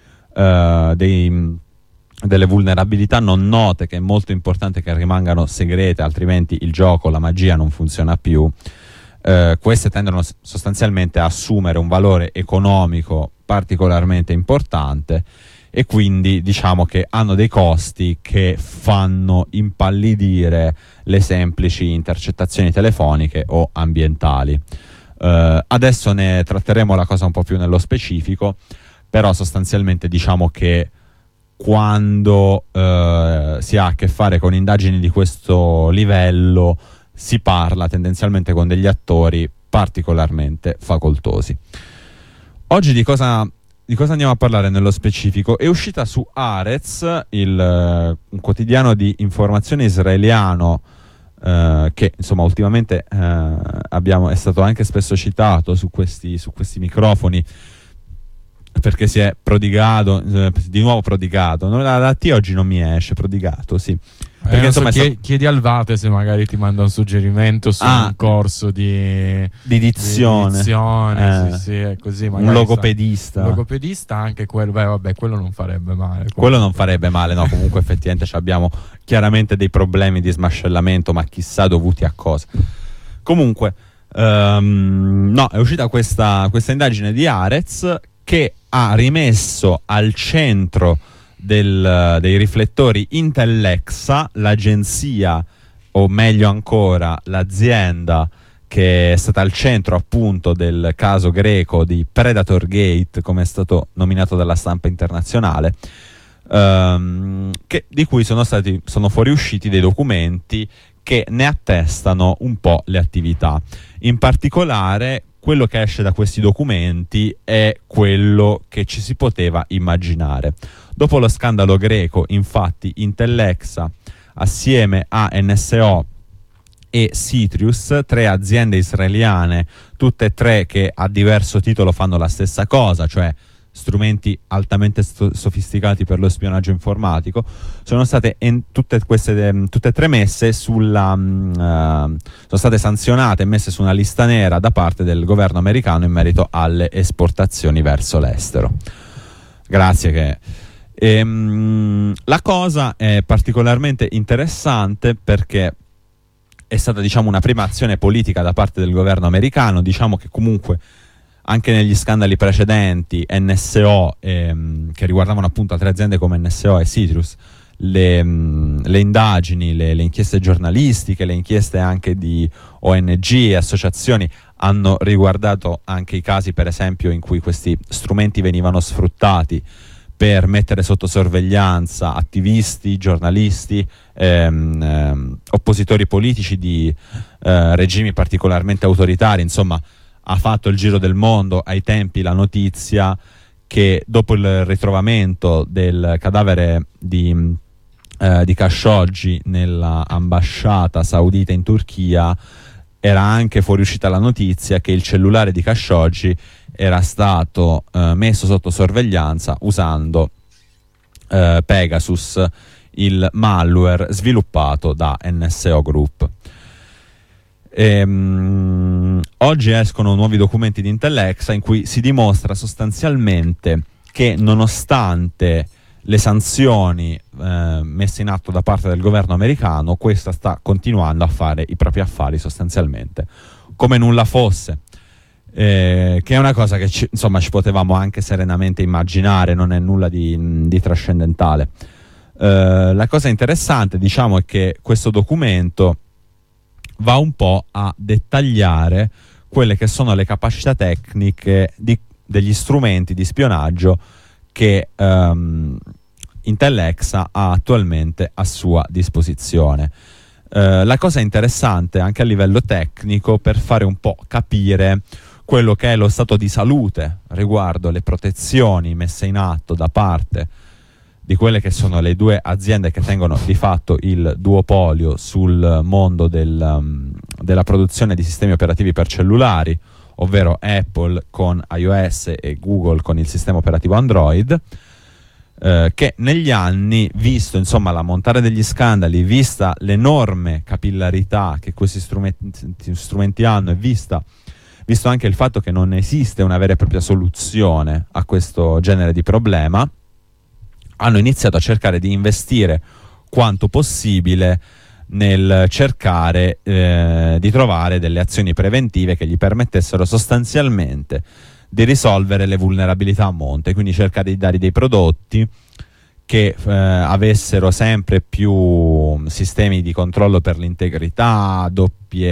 delle vulnerabilità non note, che è molto importante che rimangano segrete, altrimenti il gioco, la magia non funziona più. Queste tendono sostanzialmente a assumere un valore economico particolarmente importante e quindi diciamo che hanno dei costi che fanno impallidire le semplici intercettazioni telefoniche o ambientali. Adesso ne tratteremo la cosa un po' più nello specifico, però sostanzialmente diciamo che quando si ha a che fare con indagini di questo livello si parla tendenzialmente con degli attori particolarmente facoltosi. Oggi di cosa andiamo a parlare nello specifico? È uscita su Haaretz, un quotidiano di informazione israeliano che insomma ultimamente è stato anche spesso citato su questi microfoni, perché si è prodigato, di nuovo prodigato. La T oggi non mi esce, prodigato, sì. Perché insomma chiedi al Vate se magari ti manda un suggerimento su un corso di dizione. Sì, è così, un logopedista. Un logopedista, anche quello, vabbè, quello non farebbe male. Comunque. Quello non farebbe male, no, comunque effettivamente abbiamo chiaramente dei problemi di smascellamento, ma chissà dovuti a cosa. Comunque, no, è uscita questa indagine di Arez che ha rimesso al centro dei riflettori Intellexa, l'agenzia, o meglio ancora l'azienda che è stata al centro appunto del caso greco di Predator Gate, come è stato nominato dalla stampa internazionale, di cui sono fuoriusciti dei documenti che ne attestano un po' le attività. In particolare, quello che esce da questi documenti è quello che ci si poteva immaginare. Dopo lo scandalo greco, infatti, Intellexa, assieme a NSO e Citrius, 3 aziende israeliane, tutte e 3 che a diverso titolo fanno la stessa cosa, cioè strumenti altamente sofisticati per lo spionaggio informatico, sono state tutte e 3 messe sono state sanzionate e messe su una lista nera da parte del governo americano in merito alle esportazioni verso l'estero. Grazie. La cosa è particolarmente interessante perché è stata, diciamo, una prima azione politica da parte del governo americano. Diciamo che comunque anche negli scandali precedenti NSO, che riguardavano appunto altre aziende come NSO e Citrus, le indagini, le inchieste giornalistiche, le inchieste anche di ONG e associazioni hanno riguardato anche i casi, per esempio, in cui questi strumenti venivano sfruttati per mettere sotto sorveglianza attivisti, giornalisti, oppositori politici di regimi particolarmente autoritari. Insomma, ha fatto il giro del mondo ai tempi la notizia che dopo il ritrovamento del cadavere di Khashoggi nella ambasciata saudita in Turchia era anche fuoriuscita la notizia che il cellulare di Khashoggi era stato messo sotto sorveglianza usando Pegasus, il malware sviluppato da NSO Group. Oggi escono nuovi documenti di Intellexa in cui si dimostra sostanzialmente che, nonostante le sanzioni messe in atto da parte del governo americano, questa sta continuando a fare i propri affari sostanzialmente come nulla fosse, che è una cosa che ci potevamo anche serenamente immaginare, non è nulla di trascendentale. La cosa interessante, diciamo, è che questo documento va un po' a dettagliare quelle che sono le capacità tecniche degli strumenti di spionaggio che Intellexa ha attualmente a sua disposizione. La cosa interessante anche a livello tecnico, per fare un po' capire quello che è lo stato di salute riguardo le protezioni messe in atto da parte di quelle che sono le 2 aziende che tengono di fatto il duopolio sul mondo della produzione di sistemi operativi per cellulari, ovvero Apple con iOS e Google con il sistema operativo Android, che negli anni, visto insomma l'ammontare degli scandali, vista l'enorme capillarità che questi strumenti hanno e visto anche il fatto che non esiste una vera e propria soluzione a questo genere di problema, hanno iniziato a cercare di investire quanto possibile nel cercare di trovare delle azioni preventive che gli permettessero sostanzialmente di risolvere le vulnerabilità a monte, quindi cercare di dare dei prodotti che avessero sempre più sistemi di controllo per l'integrità, doppi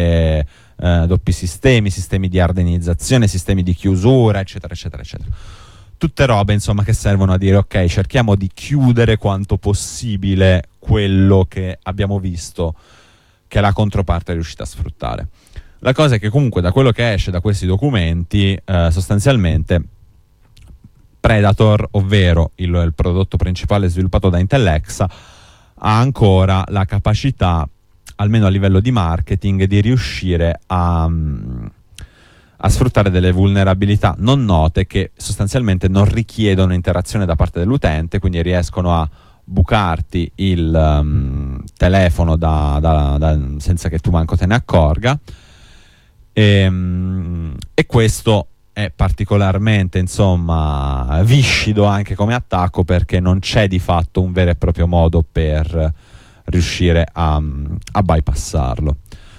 sistemi di ardenizzazione, sistemi di chiusura, eccetera, eccetera, eccetera. Tutte robe, insomma, che servono a dire ok, cerchiamo di chiudere quanto possibile quello che abbiamo visto che la controparte è riuscita a sfruttare. La cosa è che comunque da quello che esce da questi documenti, sostanzialmente Predator, ovvero il prodotto principale sviluppato da Intellexa, ha ancora la capacità, almeno a livello di marketing, di riuscire a a sfruttare delle vulnerabilità non note che sostanzialmente non richiedono interazione da parte dell'utente, quindi riescono a bucarti il telefono senza che tu manco te ne accorga, e questo è particolarmente, insomma, viscido anche come attacco, perché non c'è di fatto un vero e proprio modo per riuscire a bypassarlo.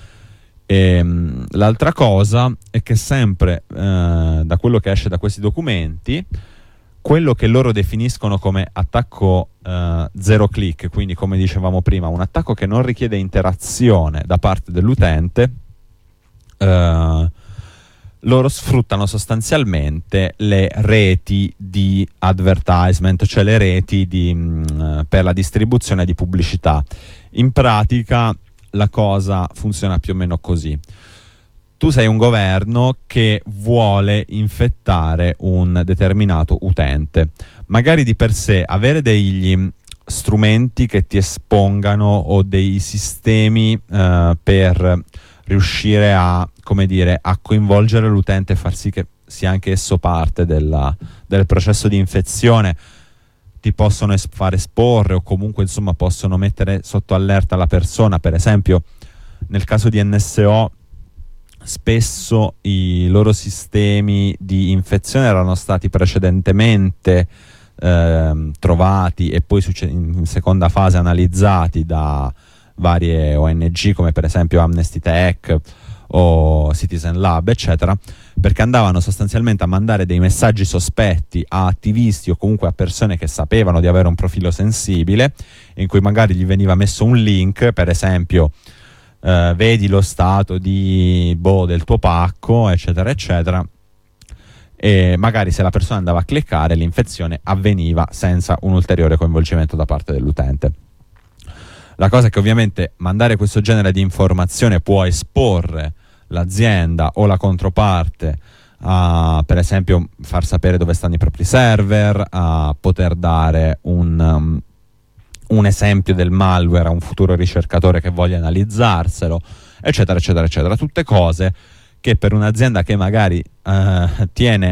L'altra cosa è che sempre da quello che esce da questi documenti, quello che loro definiscono come attacco zero click, quindi come dicevamo prima un attacco che non richiede interazione da parte dell'utente, loro sfruttano sostanzialmente le reti di advertisement, cioè le reti per la distribuzione di pubblicità. In pratica la cosa funziona più o meno così: tu sei un governo che vuole infettare un determinato utente, magari di per sé avere degli strumenti che ti espongano o dei sistemi per riuscire a, come dire, a coinvolgere l'utente e far sì che sia anche esso parte del processo di infezione, ti possono far esporre o comunque insomma possono mettere sotto allerta la persona. Per esempio nel caso di NSO spesso i loro sistemi di infezione erano stati precedentemente trovati e poi in seconda fase analizzati da varie ONG come per esempio Amnesty Tech o Citizen Lab, eccetera, perché andavano sostanzialmente a mandare dei messaggi sospetti a attivisti o comunque a persone che sapevano di avere un profilo sensibile, in cui magari gli veniva messo un link, per esempio vedi lo stato del tuo pacco, eccetera eccetera, e magari se la persona andava a cliccare l'infezione avveniva senza un ulteriore coinvolgimento da parte dell'utente. La cosa è che ovviamente mandare questo genere di informazione può esporre l'azienda o la controparte a, per esempio, far sapere dove stanno i propri server, a poter dare un esempio del malware a un futuro ricercatore che voglia analizzarselo, eccetera eccetera eccetera. Tutte cose che per un'azienda che magari tiene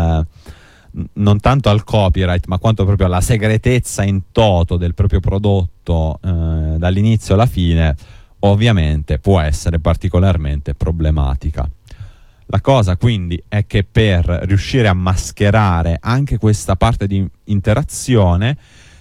non tanto al copyright ma quanto proprio alla segretezza in toto del proprio prodotto dall'inizio alla fine, ovviamente può essere particolarmente problematica. La cosa quindi è che per riuscire a mascherare anche questa parte di interazione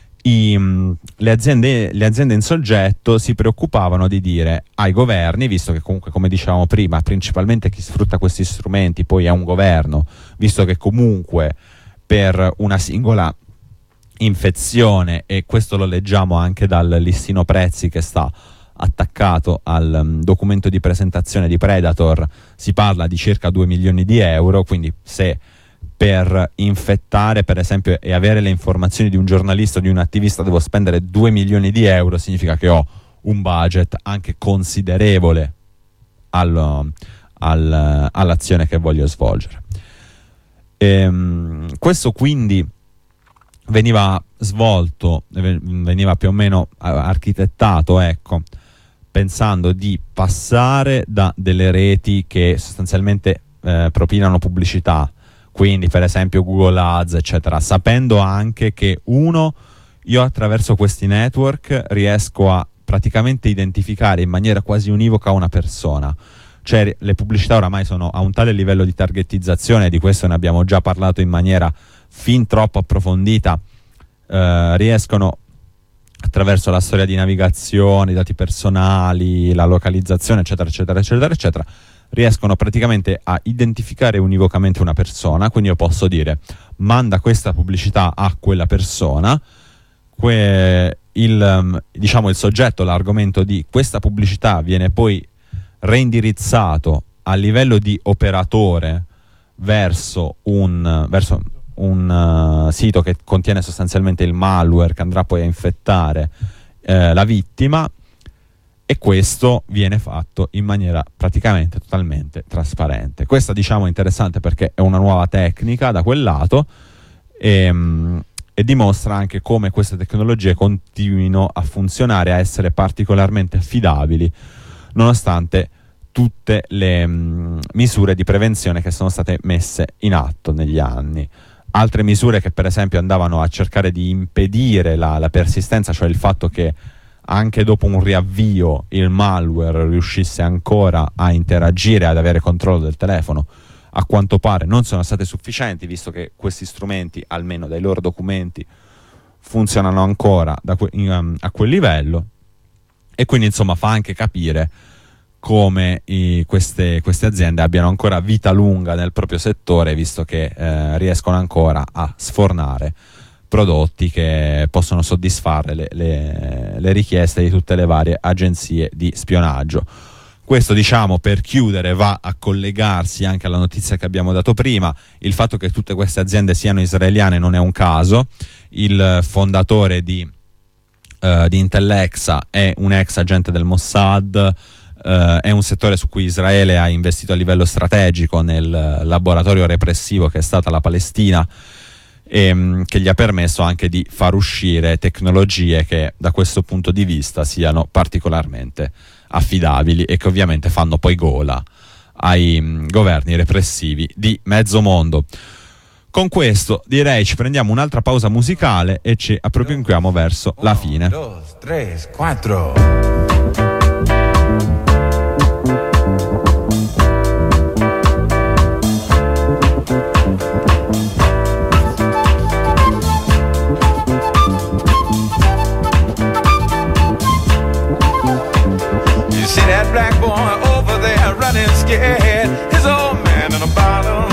le aziende in soggetto si preoccupavano di dire ai governi, visto che comunque, come dicevamo prima, principalmente chi sfrutta questi strumenti poi è un governo, visto che comunque per una singola infezione, e questo lo leggiamo anche dal listino prezzi che sta attaccato al documento di presentazione di Predator, si parla di circa 2 milioni di euro, quindi se per infettare per esempio e avere le informazioni di un giornalista o di un attivista devo spendere 2 milioni di euro, significa che ho un budget anche considerevole all'azione che voglio svolgere. Questo quindi veniva svolto, veniva più o meno architettato, ecco, pensando di passare da delle reti che sostanzialmente propinano pubblicità, quindi per esempio Google Ads, eccetera, sapendo anche che io attraverso questi network riesco a praticamente identificare in maniera quasi univoca una persona. Cioè le pubblicità oramai sono a un tale livello di targetizzazione, di questo ne abbiamo già parlato in maniera fin troppo approfondita, riescono attraverso la storia di navigazione, i dati personali, la localizzazione, eccetera eccetera eccetera eccetera, riescono praticamente a identificare univocamente una persona. Quindi io posso dire manda questa pubblicità a quella persona, diciamo il soggetto, l'argomento di questa pubblicità viene poi reindirizzato a livello di operatore verso un sito che contiene sostanzialmente il malware che andrà poi a infettare la vittima, e questo viene fatto in maniera praticamente totalmente trasparente. Questa, diciamo, è interessante perché è una nuova tecnica da quel lato e dimostra anche come queste tecnologie continuino a funzionare, a essere particolarmente affidabili nonostante tutte le misure di prevenzione che sono state messe in atto negli anni. Altre misure che per esempio andavano a cercare di impedire la persistenza, cioè il fatto che anche dopo un riavvio il malware riuscisse ancora a interagire, ad avere controllo del telefono, a quanto pare non sono state sufficienti, visto che questi strumenti, almeno dai loro documenti, funzionano ancora a quel livello. E quindi insomma fa anche capire come queste aziende abbiano ancora vita lunga nel proprio settore, visto che riescono ancora a sfornare prodotti che possono soddisfare le richieste di tutte le varie agenzie di spionaggio. Questo, diciamo, per chiudere, va a collegarsi anche alla notizia che abbiamo dato prima. Il fatto che tutte queste aziende siano israeliane non è un caso. Il fondatore di Intellexa è un ex agente del Mossad. È un settore su cui Israele ha investito a livello strategico nel laboratorio repressivo che è stata la Palestina, e che gli ha permesso anche di far uscire tecnologie che da questo punto di vista siano particolarmente affidabili e che ovviamente fanno poi gola ai governi repressivi di mezzo mondo. Con questo direi ci prendiamo un'altra pausa musicale e ci appropinquiamo verso la fine. 2, 3, 4. See that black boy over there running scared, his old man in a bottle.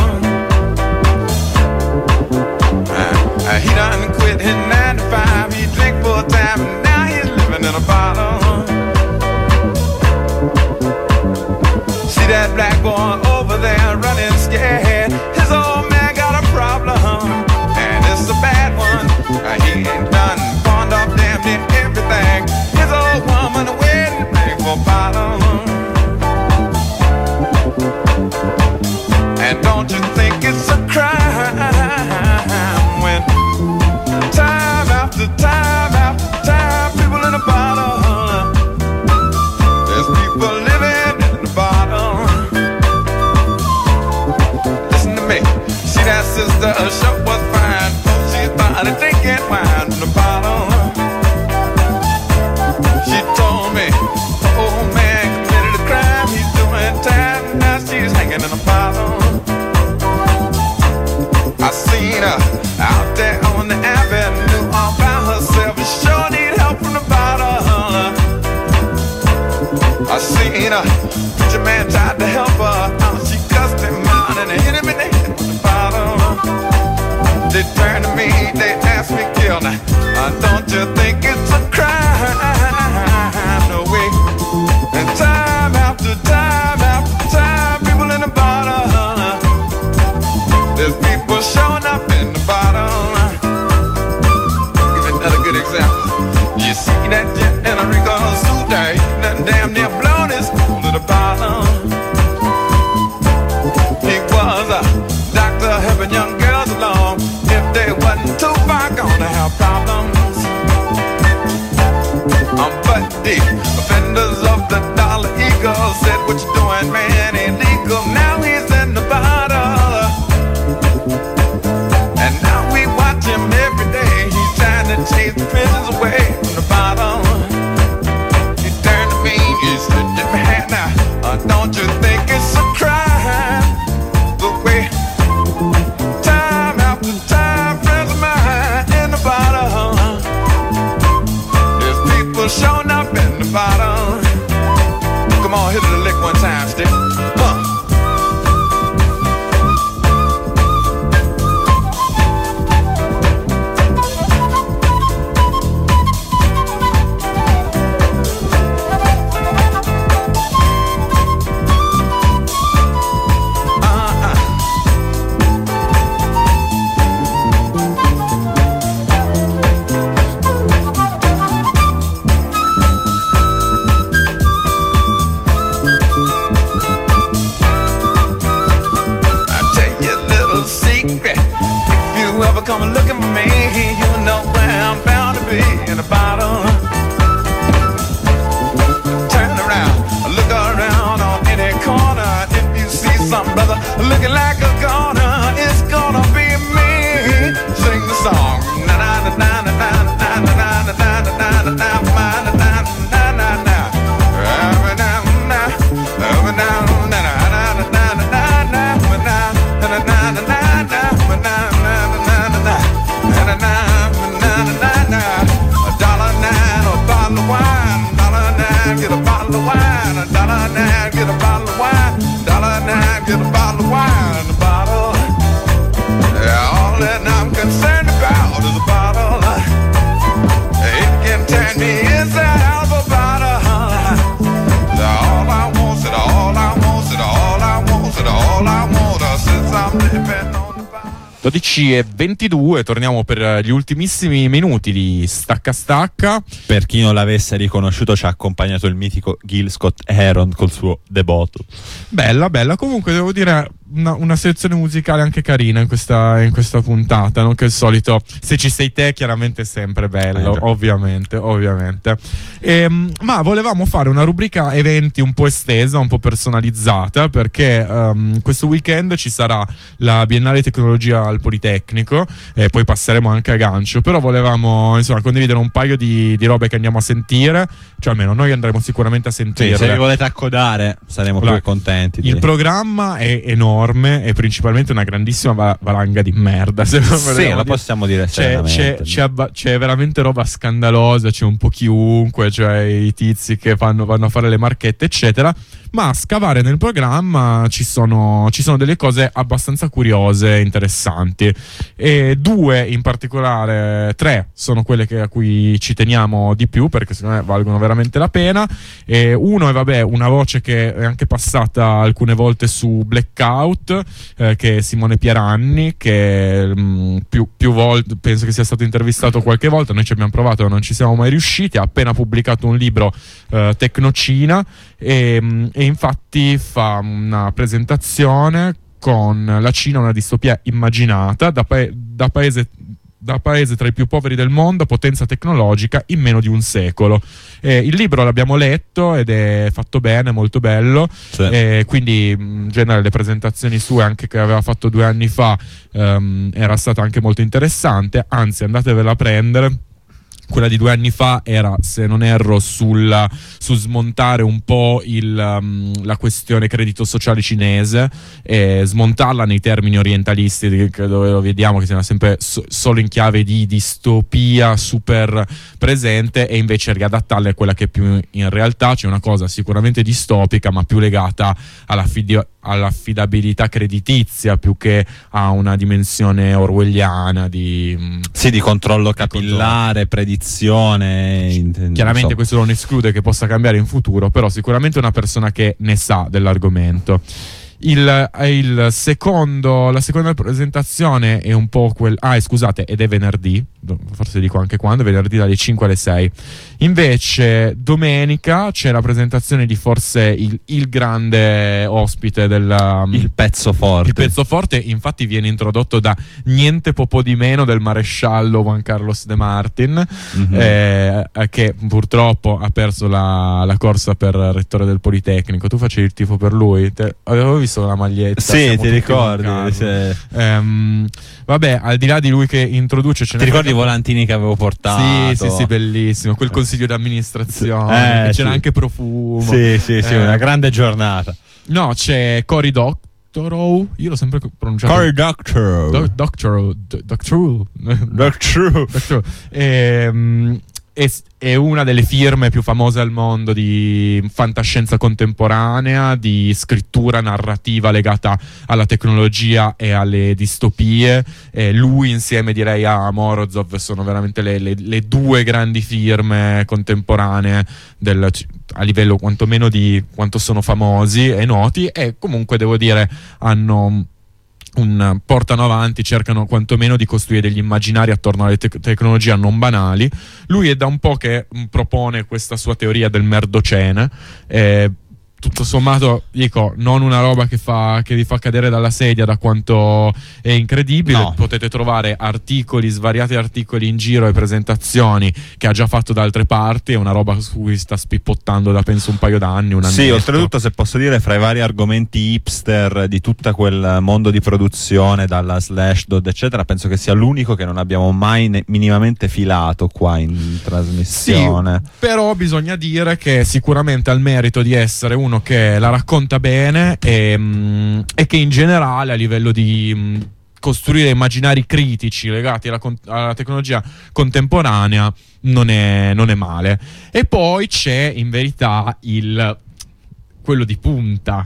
He done quit his 9 to 5, he drink full time, and now he's living in a bottle. See that black boy over there running scared, his old man got a problem, and it's a bad one. He ain't done pawned off damn near everything, his old woman a wedding ring for a bottle. And don't you think it's a crime when time after time after time people in a bottle, there's people living in the bottle. Listen to me, see that sister, her shop was fine, she started drinking wine from the bottle. She told me, oh man committed a crime, he's doing time, now she's hanging in a bottle. I seen her out there on the avenue all by herself, and sure need help from the bottle. I seen her, preacher man tried to help her out, she cussed him out and hit him in the head with the bottle. They turned to me, they asked me, kill now, don't you think it's a crime? No way. And time after time after time, people in the bottle, there's people showing up in the bottle. Give you another good example. You see that jet and a Rico suit there, nothing damn near blown his school to the bottom. He was a doctor helping young girls along. If they wasn't too far, gonna have problems. But the offenders of the Dollar Eagle said, what you doing, man, illegal. Now he's in the bottle, and now we watch him every day. He's trying to chase the prisons away from the bottle. He turned to me, he said, give me a hand now, don't you think it's a crime? The way time after time, friends of mine in the bottle, there's people showing up in the bottle. Come on, hit it a lick one time, stick. Come looking for me, you know where I'm bound to be, in a bottle. Turn around, look around on any corner. If you see something, brother. Looking like a goner, it's gonna be me. Sing the song. Na na na na na na na na na na na na na na na. Get a bottle of wine, $1.09, get a bottle of wine, $1.09, get a bottle of wine, a bottle. Yeah, all that I'm concerned about is a bottle. It can turn me inside out of a bottle. All I want, said all I want, said all I want, said all I want, since I'm living on. 12:22, torniamo per gli ultimissimi minuti di Stacca Stacca. Per chi non l'avesse riconosciuto, ci ha accompagnato il mitico Gil Scott-Heron col suo The Bottle. Bella, bella. Comunque devo dire una selezione musicale anche carina in questa puntata, non che il solito se ci sei te chiaramente è sempre bello, ovviamente. Ma volevamo fare una rubrica eventi un po' estesa, un po' personalizzata, perché questo weekend ci sarà la Biennale Tecnologia al Politecnico e poi passeremo anche a Gancio, però volevamo condividere un paio di robe che andiamo a sentire, cioè almeno noi andremo sicuramente a sentirle. Sì, se vi volete accodare saremo più che contenti. Il programma è enorme e principalmente una grandissima valanga di merda, se lo possiamo dire. C'è veramente roba scandalosa, c'è un po' chiunque, cioè i tizi che vanno a fare le marchette eccetera, ma a scavare nel programma ci sono delle cose abbastanza curiose, interessanti, e due in particolare, tre sono quelle a cui ci teniamo di più perché secondo me valgono veramente la pena. E uno è una voce che è anche passata alcune volte su Blackout, che è Simone Pieranni, che più volte penso che sia stato intervistato qualche volta. Noi ci abbiamo provato ma non ci siamo mai riusciti. Ha appena pubblicato un libro, Tecnocina, e infatti fa una presentazione con la Cina, una distopia immaginata da paese tra i più poveri del mondo, potenza tecnologica in meno di un secolo. Il libro l'abbiamo letto ed è fatto bene, molto bello. Sì. Quindi in genere le presentazioni sue, anche che aveva fatto 2 anni fa, era stata anche molto interessante. Anzi, andatevela a prendere. Quella di 2 anni fa era, se non erro, su smontare un po' la questione credito sociale cinese e smontarla nei termini orientalisti, dove lo vediamo che siamo sempre solo in chiave di distopia super presente, e invece riadattarla a quella che più in realtà c'è una cosa sicuramente distopica ma più legata all'affidabilità creditizia più che a una dimensione orwelliana di controllo capillare, predizione. Chiaramente questo non esclude che possa cambiare in futuro, però sicuramente una persona che ne sa dell'argomento. La seconda presentazione è un po' ed è venerdì, forse dico anche quando, venerdì dalle 5 alle 6. Invece domenica c'è la presentazione di forse il grande ospite il pezzo forte. Il pezzo forte infatti viene introdotto da niente po' di meno del maresciallo Juan Carlos de Martin, che purtroppo ha perso la corsa per rettore del Politecnico. Tu facevi il tifo per lui? Avevo visto la maglietta. Sì, ti ricordi? Sì. Vabbè, al di là di lui che introduce, ti ricordi i volantini che avevo portato? Sì, bellissimo. Quel consiglio d'amministrazione, c'era anche Profumo. Sì, una grande giornata. No, c'è Cory Doctorow, io l'ho sempre pronunciato Cory Doctorow. È una delle firme più famose al mondo di fantascienza contemporanea, di scrittura narrativa legata alla tecnologia e alle distopie. Lui insieme, direi, a Morozov sono veramente le due grandi firme contemporanee a livello quantomeno di quanto sono famosi e noti, e comunque devo dire portano avanti, cercano quantomeno di costruire degli immaginari attorno alle tecnologie non banali. Lui è da un po' che propone questa sua teoria del merdocene, tutto sommato, dico, non una roba che vi fa cadere dalla sedia da quanto è incredibile. No. Potete trovare svariati articoli in giro e presentazioni che ha già fatto da altre parti. È una roba su cui sta spippottando da penso un paio d'anni, un annetto. Sì, oltretutto, se posso dire, fra i vari argomenti hipster di tutto quel mondo di produzione, dalla Slashdot eccetera, penso che sia l'unico che non abbiamo mai minimamente filato qua in trasmissione. Sì, però bisogna dire che sicuramente ha il merito di essere uno che la racconta bene e che in generale a livello di costruire immaginari critici legati alla tecnologia contemporanea non è male. E poi c'è in verità quello di punta,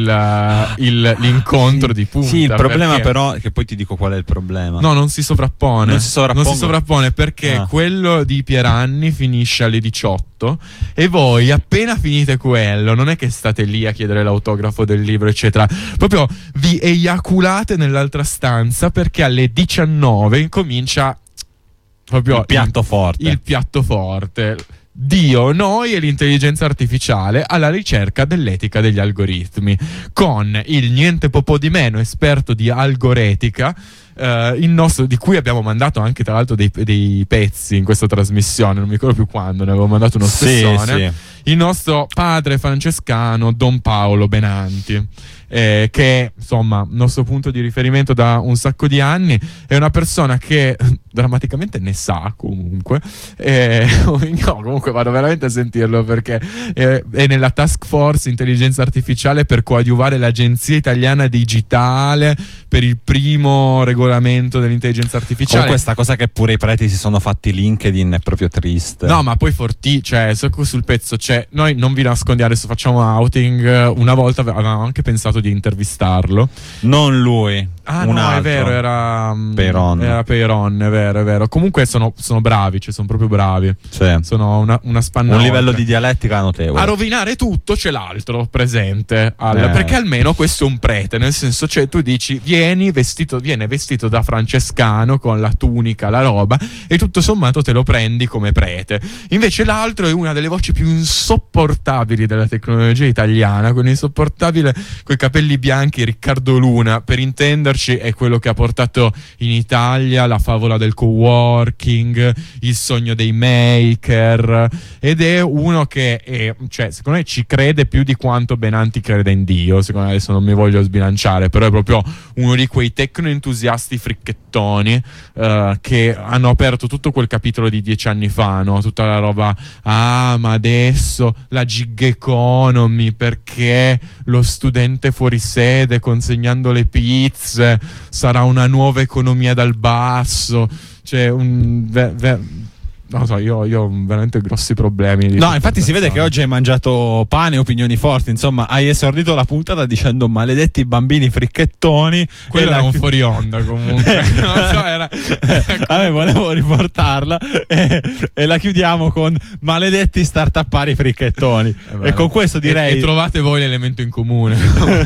l'incontro di punta. Sì, il problema perché... però è che poi ti dico qual è il problema. No, non si sovrappone. Non si sovrappone perché quello di Pieranni finisce alle 18 e voi appena finite quello non è che state lì a chiedere l'autografo del libro eccetera, proprio vi eiaculate nell'altra stanza perché alle 19 incomincia proprio il piatto forte. Dio, noi e l'intelligenza artificiale alla ricerca dell'etica degli algoritmi, con il niente po' di meno esperto di algoretica, di cui abbiamo mandato anche tra l'altro dei pezzi in questa trasmissione, non mi ricordo più quando, ne avevo mandato uno spessone. Il nostro padre francescano Don Paolo Benanti, che insomma nostro punto di riferimento da un sacco di anni, è una persona che drammaticamente ne sa comunque, no, comunque vado veramente a sentirlo perché è nella task force intelligenza artificiale per coadiuvare l'Agenzia Italiana Digitale per il primo regolamento dell'intelligenza artificiale. Con questa cosa che pure i preti si sono fatti LinkedIn è proprio triste. No, ma poi cioè sul pezzo c'è, noi non vi nascondiamo, adesso facciamo outing, una volta avevamo anche pensato di intervistarlo. Non lui, un altro. È vero, era Peyron. Era Peyron, è vero. Comunque sono bravi, cioè sono proprio bravi. Sì. Sono una spanna. Un livello di dialettica notevole. A rovinare tutto c'è l'altro presente, perché almeno questo è un prete, nel senso, cioè tu dici viene vestito da francescano con la tunica, la roba, e tutto sommato te lo prendi come prete. Invece l'altro è una delle voci più insopportabili della tecnologia italiana, quell'insopportabile coi capelli bianchi Riccardo Luna, per intenderci, è quello che ha portato in Italia la favola del coworking, il sogno dei maker, ed è uno che cioè, secondo me ci crede più di quanto Benanti crede in Dio. Secondo me, adesso non mi voglio sbilanciare, però è proprio uno di quei tecno entusiasti fricchettoni che hanno aperto tutto quel capitolo di 10 anni fa, no? Tutta la roba, ma adesso la gig economy, perché lo studente fuori sede consegnando le pizze sarà una nuova economia dal basso, cioè non lo so, io ho veramente grossi problemi. No, infatti si vede che oggi hai mangiato pane e opinioni forti. Insomma, hai esordito la puntata dicendo maledetti bambini fricchettoni. Quello era un fuori onda comunque. Non so, era... volevo riportarla e la chiudiamo con maledetti startuppari fricchettoni. E con questo direi... E trovate voi l'elemento in comune.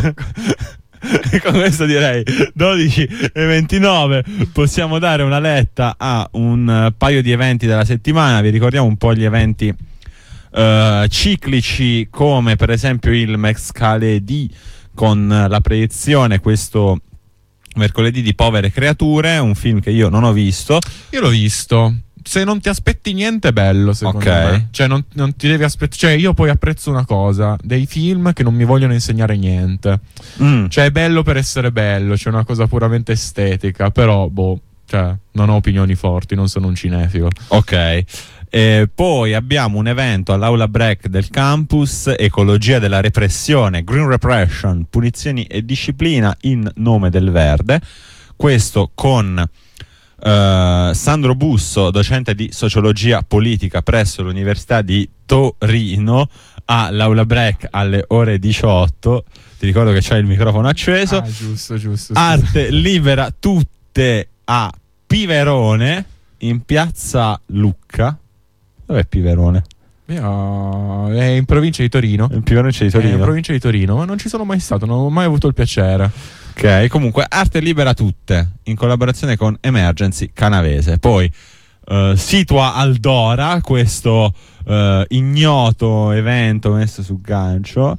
E con questo direi 12:29 possiamo dare una letta a un paio di eventi della settimana. Vi ricordiamo un po' gli eventi ciclici, come per esempio il Mercaledi, con la proiezione questo mercoledì di Povere creature, un film che io non ho visto. Io l'ho visto. Se non ti aspetti niente è bello, secondo me. Cioè non ti devi aspettare. Cioè io poi apprezzo una cosa, dei film che non mi vogliono insegnare niente. Cioè è bello per essere bello, c'è una cosa puramente estetica, però cioè non ho opinioni forti, non sono un cinefilo. Ok. Poi abbiamo un evento all'aula break del campus, Ecologia della repressione, Green Repression, punizioni e disciplina in nome del verde. Questo con Sandro Busso, docente di sociologia politica presso l'Università di Torino, all'aula break alle ore 18. Ti ricordo che c'è il microfono acceso. Giusto. Arte libera tutte a Piverone, in piazza Lucca. Dov'è Piverone? È in provincia di Torino. In provincia di Torino. Ma non ci sono mai stato, non ho mai avuto il piacere. Ok, comunque Arte libera tutte, in collaborazione con Emergency Canavese. Poi Situa Aldora, questo ignoto evento messo su gancio.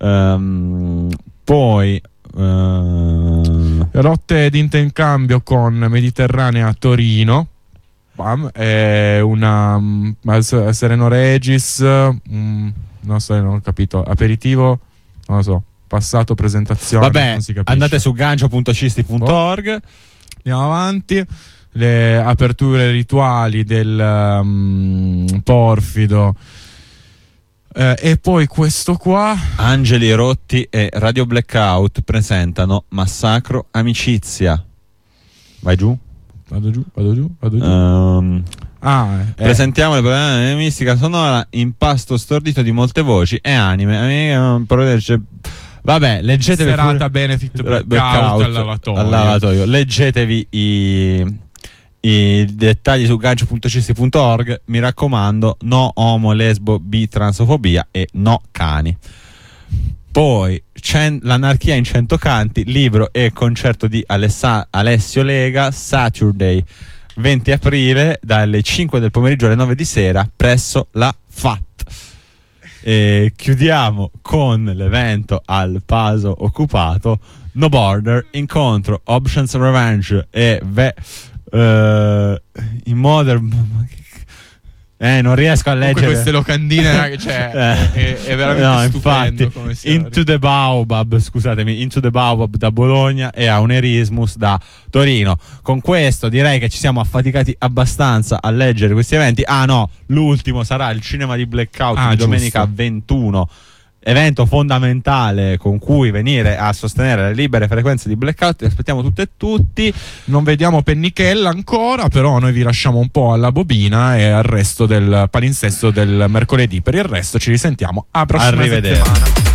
Poi rotte di intercambio con Mediterranea a Torino. Una Sereno Regis, non so, non ho capito, aperitivo, non lo so, passato, presentazione. Vabbè, non si capisce. andate su gancio.cisti.org. Andiamo avanti. Le aperture rituali del Porfido. E poi questo qua, Angeli Rotti e Radio Blackout presentano Massacro Amicizia. Vai giù. Vado giù. Presentiamo le problemi mistica sonora, impasto stordito di molte voci e anime. Vabbè, leggetevi serata benefit blackout al lavatoio. Leggetevi i dettagli su gancio.cisti.org. Mi raccomando, no omo, lesbo, bi, transofobia e no cani. Poi l'anarchia in 100 canti, libro e concerto di Alessio Lega, Saturday 20 aprile dalle 5 del pomeriggio alle 9 di sera presso la FAT. E chiudiamo con l'evento al Paso occupato, No Border, incontro Options Revenge e in Modern. Non riesco a leggere queste locandine, cioè, è veramente stupendo. Infatti, Into the Baobab da Bologna e a un Erasmus da Torino. Con questo direi che ci siamo affaticati abbastanza a leggere questi eventi. L'ultimo sarà il cinema di Blackout di domenica 21. Evento fondamentale con cui venire a sostenere le libere frequenze di Blackout. Vi aspettiamo tutte e tutti. Non vediamo Pennichella ancora, però noi vi lasciamo un po' alla bobina e al resto del palinsesto del mercoledì. Per il resto ci risentiamo a prossima settimana.